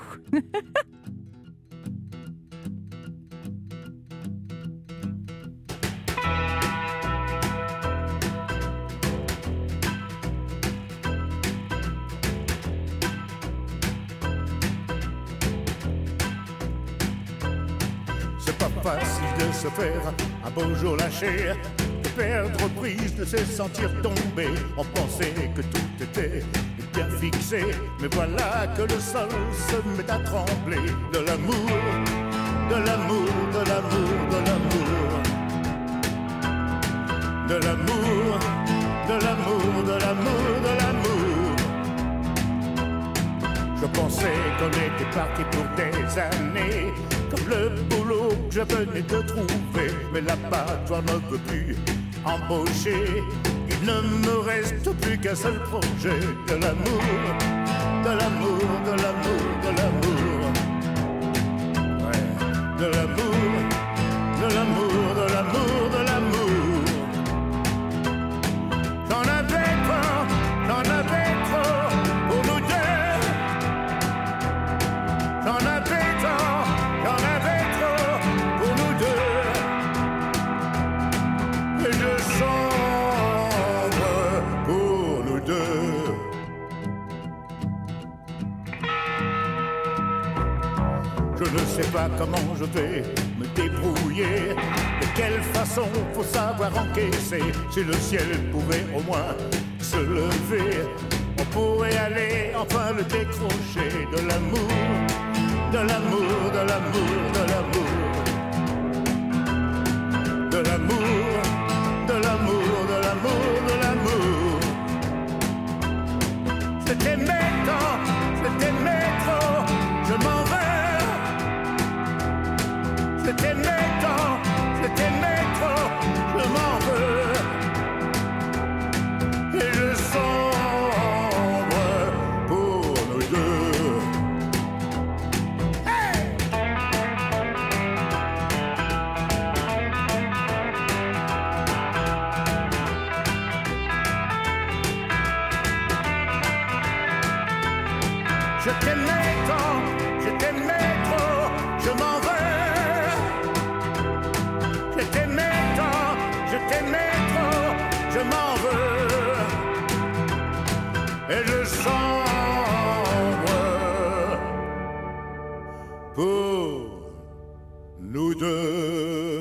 Facile de se faire un beau jour lâcher, de perdre prise, de se sentir tomber. On pensait que tout était bien fixé, mais voilà que le sol se met à trembler. De l'amour, de l'amour, de l'amour, de l'amour, de l'amour, de l'amour, de l'amour, de l'amour. Je pensais qu'on était parti pour des années, comme le boulot que je venais de trouver. Mais l'abattoir ne veut plus embaucher. Il ne me reste plus qu'un seul projet. De l'amour, de l'amour, de l'amour, de l'amour. Ouais. De l'amour, de l'amour, de l'amour, de l'amour. J'en avais trop pour nous deux. J'en avais trop pour nous deux. Et je sombre pour nous deux. Je ne sais pas comment je vais me débrouiller. De quelle façon faut savoir encaisser. Si le ciel pouvait au moins se lever, on pourrait aller enfin le décrocher. De l'amour, de l'amour, de l'amour, de l'amour. De l'amour, de l'amour, de l'amour, de l'amour. Je t'aimais tant, je t'aimais trop, je m'en vais. Je t'aimais tant, je t'aimais trop, je m'en veux. Je t'aimais tant, je t'aimais trop, je m'en veux. Et je chambre pour nous deux.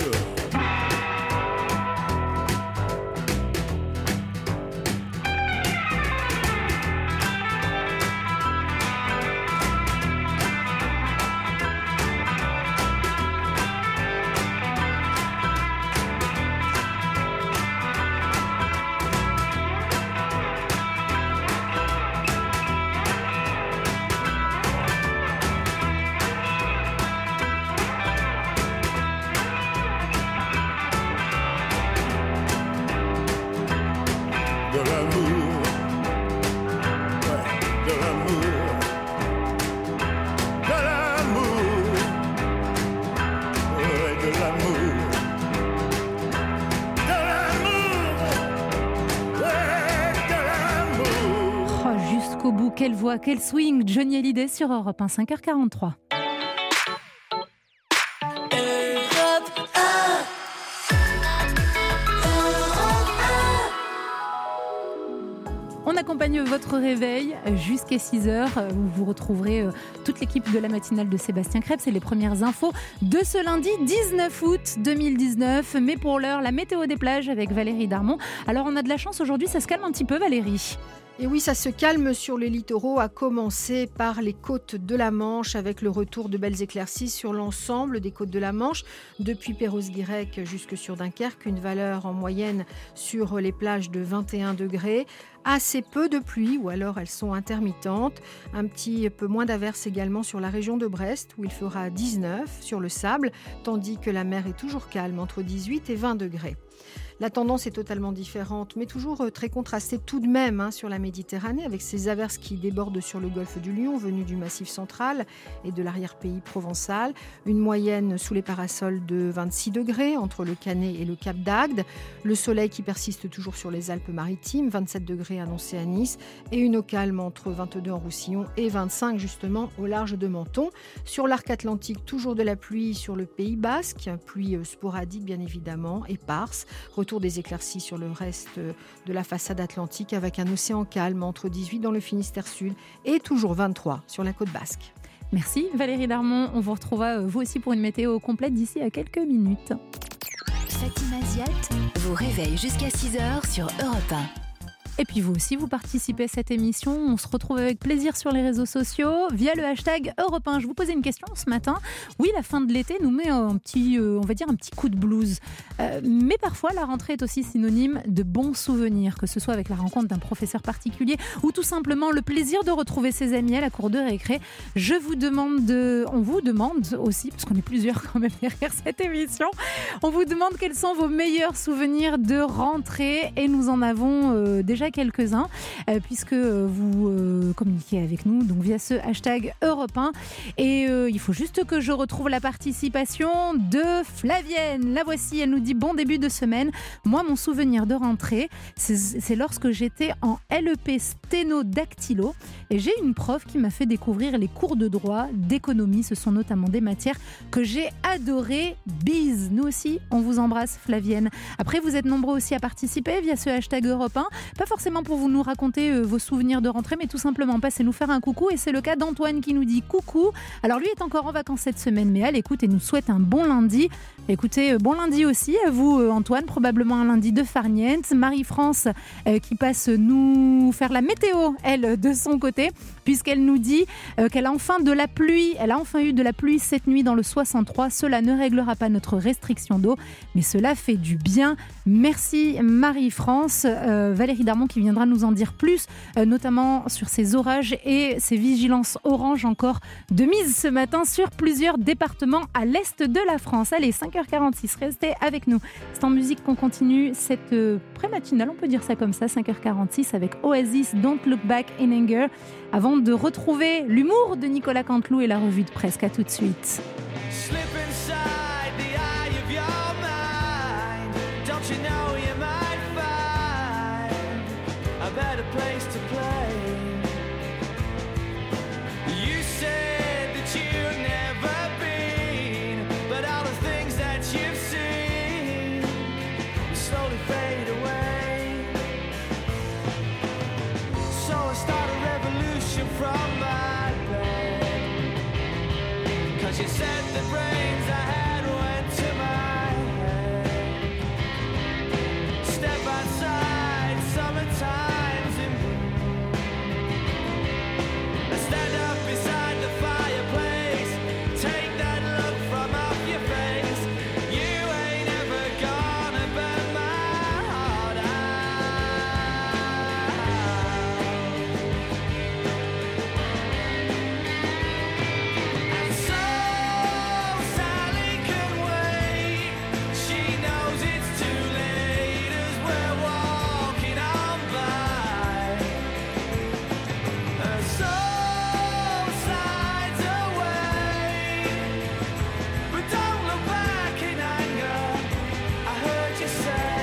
Jusqu'au bout, quelle voix, quel swing, Johnny Hallyday sur Europe 1, 5h43. On accompagne votre réveil jusqu'à 6h où vous retrouverez toute l'équipe de la matinale de Sébastien Krebs et les premières infos de ce lundi 19 août 2019. Mais pour l'heure, la météo des plages avec Valérie Darmon. Alors on a de la chance aujourd'hui, ça se calme un petit peu Valérie. Et oui, ça se calme sur les littoraux, à commencer par les côtes de la Manche, avec le retour de belles éclaircies sur l'ensemble des côtes de la Manche, depuis Perros-Guirec jusque sur Dunkerque, une valeur en moyenne sur les plages de 21 degrés. Assez peu de pluie, ou alors elles sont intermittentes. Un petit peu moins d'averses également sur la région de Brest, où il fera 19 sur le sable, tandis que la mer est toujours calme, entre 18 et 20 degrés. La tendance est totalement différente, mais toujours très contrastée tout de même sur la Méditerranée, avec ces averses qui débordent sur le golfe du Lion, venues du Massif central et de l'arrière-pays provençal. Une moyenne sous les parasols de 26 degrés entre le Canet et le Cap d'Agde. Le soleil qui persiste toujours sur les Alpes-Maritimes, 27 degrés annoncés à Nice, et une eau calme entre 22 en Roussillon et 25 justement au large de Menton. Sur l'arc atlantique, toujours de la pluie sur le Pays Basque, pluie sporadique bien évidemment, éparse. Retour des éclaircies sur le reste de la façade atlantique avec un océan calme entre 18 dans le Finistère Sud et toujours 23 sur la côte basque. Merci Valérie Darmon, on vous retrouvera vous aussi pour une météo complète d'ici à quelques minutes. Fatima Ziat vous réveille jusqu'à 6h sur Europe 1. Et puis vous aussi, vous participez à cette émission. On se retrouve avec plaisir sur les réseaux sociaux via le hashtag Europe 1. Je vous posais une question ce matin. Oui, la fin de l'été nous met un petit coup de blues. Mais parfois, la rentrée est aussi synonyme de bons souvenirs, que ce soit avec la rencontre d'un professeur particulier ou tout simplement le plaisir de retrouver ses amis à la cour de récré. On vous demande aussi, parce qu'on est plusieurs quand même derrière cette émission, on vous demande quels sont vos meilleurs souvenirs de rentrée et nous en avons déjà quelques-uns puisque vous communiquez avec nous donc via ce hashtag Europe 1 et il faut juste que je retrouve la participation de Flavienne. La voici, elle nous dit bon début de semaine. Moi, mon souvenir de rentrée, c'est lorsque j'étais en LEP sténo-dactylo et j'ai une prof qui m'a fait découvrir les cours de droit, d'économie. Ce sont notamment des matières que j'ai adorées. Bise, nous aussi, on vous embrasse Flavienne. Après, vous êtes nombreux aussi à participer via ce hashtag Europe 1. Pas forcément pour vous nous raconter vos souvenirs de rentrée, mais tout simplement passer nous faire un coucou. Et c'est le cas d'Antoine qui nous dit coucou. Alors lui est encore en vacances cette semaine, mais à l'écoute et nous souhaite un bon lundi. Écoutez, bon lundi aussi à vous Antoine, probablement un lundi de farniente. Marie-France qui passe nous faire la météo, elle, de son côté, puisqu'elle nous dit qu'elle a enfin de la pluie. Elle a enfin eu de la pluie cette nuit dans le 63. Cela ne réglera pas notre restriction d'eau, mais cela fait du bien. Merci Marie-France. Valérie Darmon qui viendra nous en dire plus, notamment sur ces orages et ces vigilances orange encore de mise ce matin sur plusieurs départements à l'est de la France. Allez, 5h46, restez avec nous. C'est en musique qu'on continue cette pré-matinale, on peut dire ça comme ça, 5h46 avec Oasis, Don't Look Back in Anger, avant de retrouver l'humour de Nicolas Canteloup et la revue de presse. À tout de suite. said the brains I had went to my head. Step outside, summertime's in bloom. I stand up beside the fireplace, take that look from off your face. You ain't ever gonna burn my heart out. And so Sally can wait. She knows it's too late as we're walking on by. Her soul slides away, but don't look back in anger. I heard you say.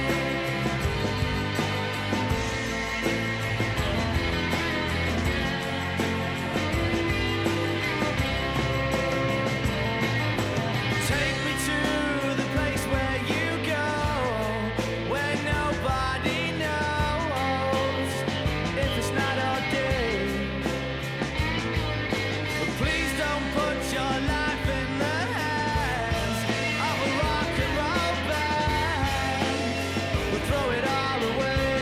Take me to the place where you go, where nobody knows if it's night or day. But please don't put your life in the hands of a rock and roll band. We'll throw it all away.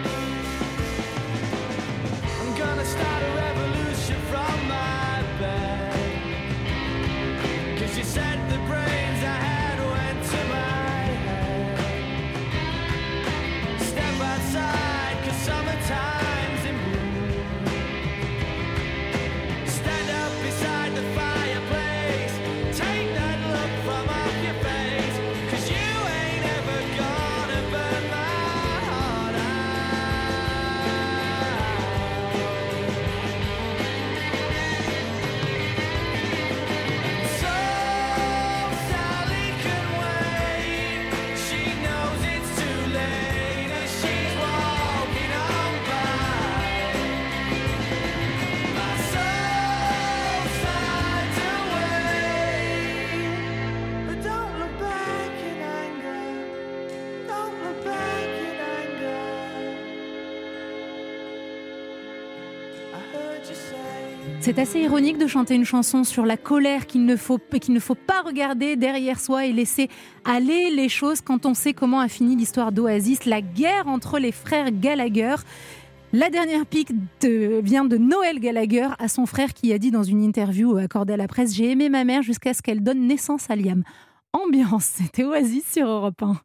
I'm gonna start a revolution from my bed. 'Cause you said the brains I had went to my head. Step outside, 'cause summertime's in bloom. Stand up beside the fireplace, take that look from off your face. 'Cause you ain't ever gonna burn my heart out. So Sally can wait. She knows it's too late as she's walking on by. My soul slides away, but don't look back in anger. Don't look back in anger. I heard you say. C'est assez ironique de chanter une chanson sur la colère qu'il ne faut pas regarder derrière soi et laisser aller les choses quand on sait comment a fini l'histoire d'Oasis, la guerre entre les frères Gallagher. La dernière pique vient de Noël Gallagher à son frère qui a dit dans une interview accordée à la presse « J'ai aimé ma mère jusqu'à ce qu'elle donne naissance à Liam ». Ambiance, c'était Oasis sur Europe 1.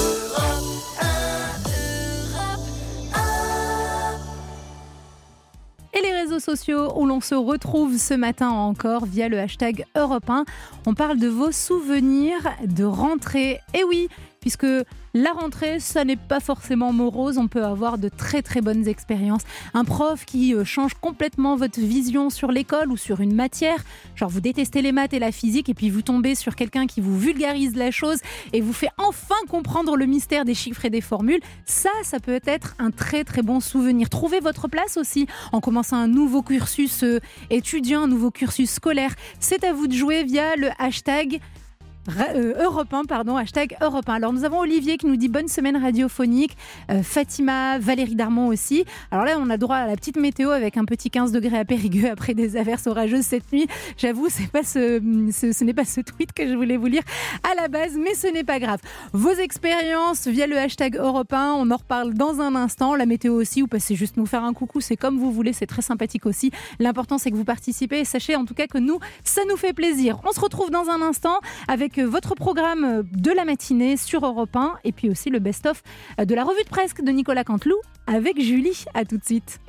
Et les réseaux sociaux où l'on se retrouve ce matin encore via le hashtag Europe 1. On parle de vos souvenirs de rentrée. Et oui, puisque la rentrée, ça n'est pas forcément morose, on peut avoir de très très bonnes expériences. Un prof qui change complètement votre vision sur l'école ou sur une matière, genre vous détestez les maths et la physique et puis vous tombez sur quelqu'un qui vous vulgarise la chose et vous fait enfin comprendre le mystère des chiffres et des formules. Ça peut être un très très bon souvenir. Trouvez votre place aussi en commençant un nouveau cursus étudiant, un nouveau cursus scolaire. C'est à vous de jouer via le hashtag Europe 1, hashtag Europe 1. Alors nous avons Olivier qui nous dit bonne semaine radiophonique, Fatima, Valérie Darmon aussi. Alors là on a droit à la petite météo avec un petit 15 degrés à Périgueux après des averses orageuses cette nuit. J'avoue ce n'est pas ce tweet que je voulais vous lire à la base, mais ce n'est pas grave. Vos expériences via le hashtag Europe 1, on en reparle dans un instant. La météo aussi, ou passez juste nous faire un coucou, c'est comme vous voulez, c'est très sympathique aussi. L'important c'est que vous participez et sachez en tout cas que nous, ça nous fait plaisir. On se retrouve dans un instant avec votre programme de la matinée sur Europe 1 et puis aussi le best-of de la revue de presse de Nicolas Canteloup avec Julie. À tout de suite.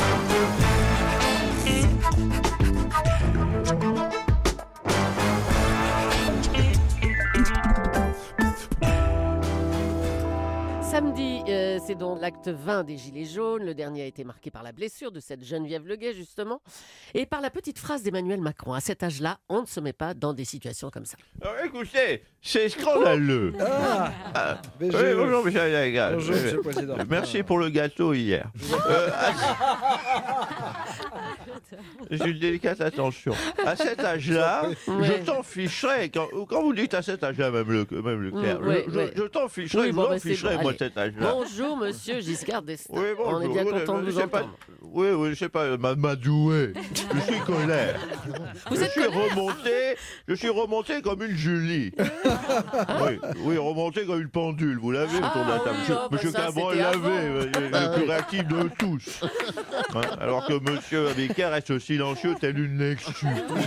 Samedi, c'est donc l'acte 20 des Gilets jaunes. Le dernier a été marqué par la blessure de cette Geneviève Leguet, justement, et par la petite phrase d'Emmanuel Macron. À cet âge-là, on ne se met pas dans des situations comme ça. Alors, écoutez, c'est scandaleux. Oui, bonjour, Michel Lagarde. Bonjour, Monsieur le Président. Merci pour le gâteau hier. j'ai une délicate attention. À cet âge-là, je t'en ficherai. Quand vous dites à cet âge-là, même le clair, je t'en ficherai, vous en ficherai, moi, cet âge-là. Bonjour, monsieur Giscard d'Estaing. Oui, bonjour. On est bien content de vous entendre. Oui, je sais pas, Madoué. Je suis colère. Je suis remonté comme une Julie. Oui, remonté comme une pendule, vous l'avez autour de la table. Monsieur Cabrol l'avait, le plus réactif de tous. Alors que monsieur Abécard reste silencieux tel une lecture.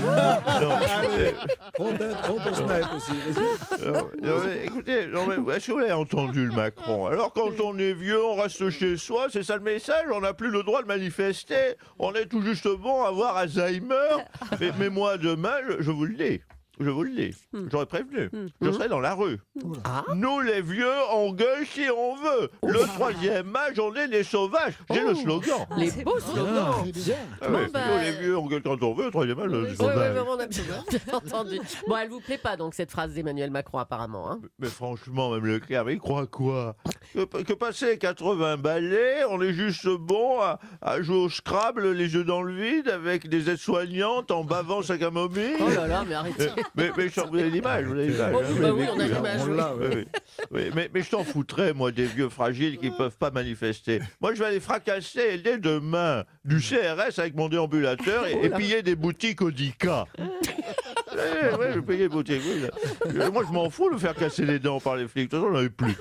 Écoutez, est-ce que vous avez entendu le Macron? Alors quand on est vieux, on reste chez soi, c'est ça le message, on n'a plus le droit de manifester, on est tout juste bon à avoir Alzheimer. Mais moi demain, je vous le dis. Je vous le dis, j'aurais prévenu, je serai dans la rue. Nous les vieux, on gueule si on veut. Le troisième âge, on est les sauvages. J'ai le slogan. Les beaux slogans. Nous les vieux, on gueule quand on veut, le troisième âge, les sauvages. Oui, on a bien entendu. Bon, elle vous plaît pas donc cette phrase d'Emmanuel Macron apparemment. Hein. Mais franchement, même Leclerc, il croit quoi que passer 80 balais, on est juste bon à jouer au Scrabble les yeux dans le vide avec des aides-soignantes en bavant sa camomille. Oh là là, mais arrêtez. Mais vous avez l'image, oui, on a l'image. Mais je t'en foutrais, moi, des vieux fragiles qui ne peuvent pas manifester. Moi, je vais aller fracasser dès demain du CRS avec mon déambulateur et piller des boutiques Audica. Oui, je vais payer les boutiques. Moi, je m'en fous de faire casser les dents par les flics. De toute façon, j'en ai plus.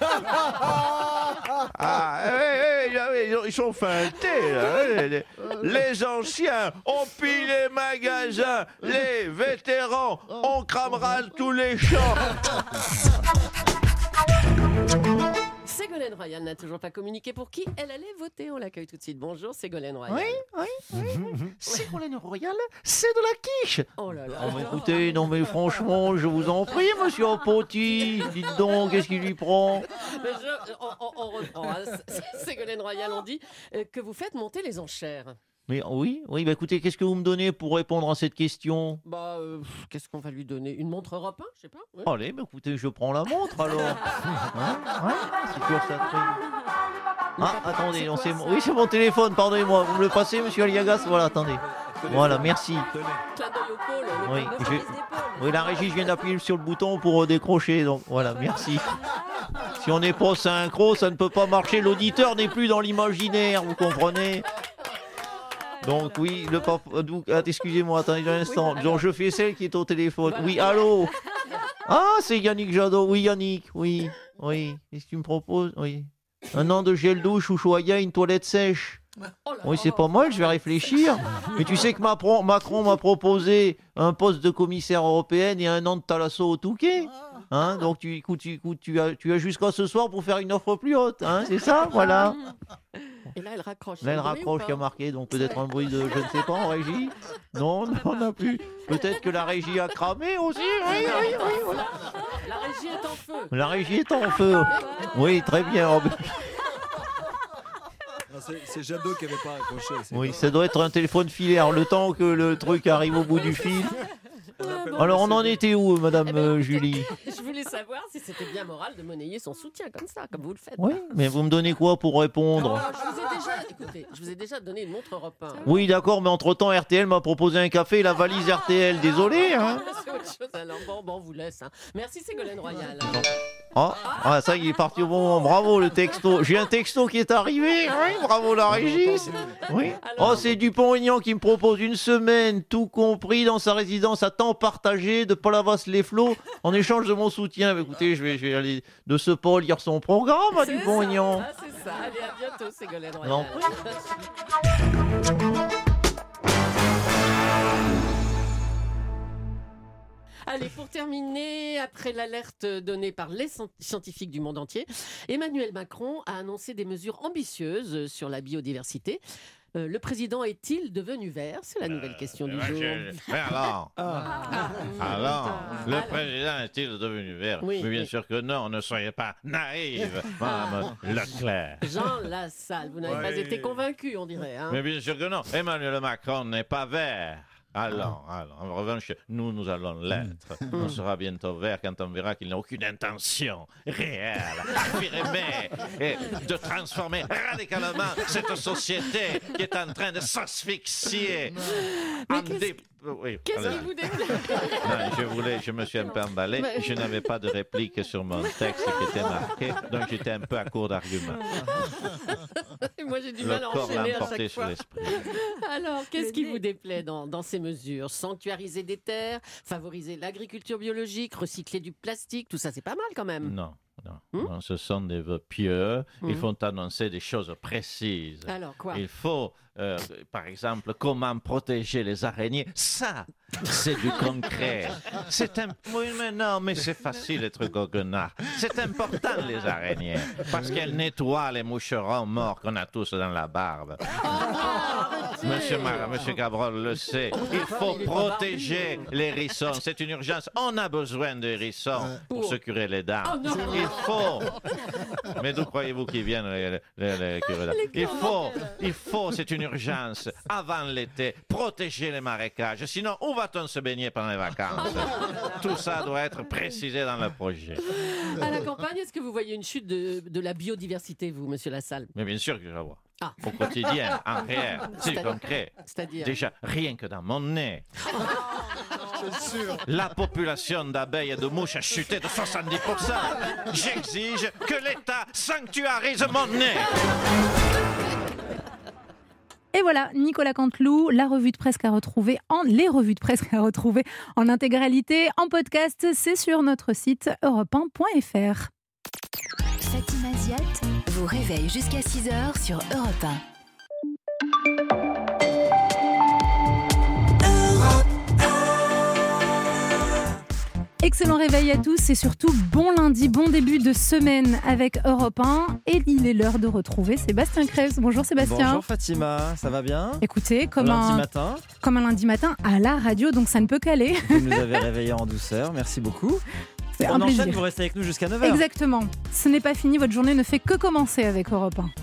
Ils sont feintés, là. Les anciens, on pille les magasins. Les vétérans, on cramera tous les champs. Ségolène Royal n'a toujours pas communiqué pour qui elle allait voter. On l'accueille tout de suite. Bonjour Ségolène Royal. Oui. Ségolène Royal, c'est de la quiche. Oh là là. Écoutez, non mais franchement, je vous en prie, monsieur Apoti. Dites donc, qu'est-ce qui lui prend? On reprend. Hein. Ségolène Royal, on dit que vous faites monter les enchères. Mais oui, écoutez, qu'est-ce que vous me donnez pour répondre à cette question? Qu'est-ce qu'on va lui donner? Une montre Europe 1, je sais pas. Ouais. Allez, écoutez, je prends la montre alors. C'est sûr ça. Attendez, oui, c'est mon téléphone, pardonnez-moi. Vous me le passez, monsieur Aliagas? Voilà, attendez. Voilà, merci. Oui, la régie, je viens d'appuyer sur le bouton pour décrocher, donc voilà, merci. Si on n'est pas synchro, ça ne peut pas marcher. L'auditeur n'est plus dans l'imaginaire, vous comprenez? Donc oui, le papa... excusez-moi, attendez un instant. Donc je fais celle qui est au téléphone. Oui, allô? Ah, c'est Yannick Jadot. Oui, Yannick, oui. Qu'est-ce que tu me proposes? Oui. Un an de gel douche ou choya, une toilette sèche. Oui, c'est pas mal, je vais réfléchir. Mais tu sais que Macron m'a proposé un poste de commissaire européenne et un an de Thalasso au Touquet. Hein, donc tu as jusqu'à ce soir pour faire une offre plus haute. Hein, c'est ça, voilà. Et là, elle raccroche. Là, elle raccroche, il y a marqué, donc peut-être un bruit de, je ne sais pas, en régie. Non, on n'a plus. Peut-être que la régie a cramé aussi. Oui. La régie est en feu. La régie est en feu. Oui, très bien. C'est Jadot qui n'avait pas accroché. Oui, ça doit être un téléphone filaire. Le temps que le truc arrive au bout du fil. Alors, on en était où, madame Julie? Je voulais savoir si c'était bien moral de monnayer son soutien comme ça, comme vous le faites. Oui, mais vous me donnez quoi pour répondre? Je vous ai déjà donné une montre Europe 1. Oui, d'accord, mais entre-temps, RTL m'a proposé un café et la valise RTL. Désolé, hein. C'est autre chose, alors bon, on vous laisse. Hein. Merci Ségolène Royal. Ça, il est parti au bon moment. Bravo, le texto. J'ai un texto qui est arrivé. Oui, bravo la régie. Oui. C'est Dupont-Aignan qui me propose une semaine, tout compris, dans sa résidence à temps partagé de Palavas-les-Flots, en échange de mon soutien. Écoutez, je vais aller de ce pas lire son programme à Dupont-Aignan. C'est ça. Allez, à bientôt, Ségolène Royal. Non. Allez, pour terminer, après l'alerte donnée par les scientifiques du monde entier, Emmanuel Macron a annoncé des mesures ambitieuses sur la biodiversité. Le président est-il devenu vert? C'est la nouvelle question du jour. Alors, le président est-il devenu vert? Oui, mais bien sûr que non, ne soyez pas naïve, Madame Leclerc. Jean Lassalle, vous n'avez pas été convaincu, on dirait. Hein? Mais bien sûr que non, Emmanuel Macron n'est pas vert. Alors, en revanche, nous allons l'être. On sera bientôt vert quand on verra qu'il n'a aucune intention réelle, affirmée, et de transformer radicalement cette société qui est en train de s'asphyxier. Qu'est-ce qui vous déplaît? Non, je me suis un peu emballé. Je n'avais pas de réplique sur mon texte qui était marqué, donc j'étais un peu à court d'arguments. Moi, j'ai du mal à enchaîner à chaque fois. L'esprit. Alors, qu'est-ce qui vous déplaît dans ces mesures? Sanctuariser des terres, favoriser l'agriculture biologique, recycler du plastique, tout ça, c'est pas mal quand même. Non, ce sont des vœux pieux. Il faut annoncer des choses précises. Alors, quoi? Il faut, par exemple, comment protéger les araignées. Ça, c'est du concret. Oui, mais non, mais c'est facile d'être goguenard. C'est important, les araignées, parce qu'elles nettoient les moucherons morts qu'on a tous dans la barbe. Monsieur Gabrol le sait. Il faut protéger les hérissons. C'est une urgence. On a besoin de hérissons pour se curer les dents. Il faut. Mais d'où croyez-vous qu'ils viennent, les curés dents? Il faut, c'est une urgence, avant l'été, protéger les marécages. Sinon, où va-t-on se baigner pendant les vacances? Tout ça doit être précisé dans le projet. À la campagne, est-ce que vous voyez une chute de la biodiversité, vous, monsieur Lassalle? Mais bien sûr que je la vois. Au quotidien, en réel, c'est concret. C'est-à-dire? Déjà, rien que dans mon nez. La population d'abeilles et de mouches a chuté de 70%. J'exige que l'État sanctuarise mon nez. Et voilà, Nicolas Canteloup, les revues de presse à retrouver en intégralité, en podcast, c'est sur notre site europe1.fr. Fatima Ziat vous réveille jusqu'à 6h sur Europe 1. Excellent réveil à tous et surtout bon lundi, bon début de semaine avec Europe 1. Et il est l'heure de retrouver Sébastien Krebs. Bonjour Sébastien. Bonjour Fatima, ça va bien? Écoutez, comme un lundi matin à la radio, donc ça ne peut qu'aller. Vous nous avez réveillés en douceur, merci beaucoup. C'est on un enchaîne, plaisir. vous restez avec nous jusqu'à 9h. Exactement. Ce n'est pas fini, votre journée ne fait que commencer avec Europe 1.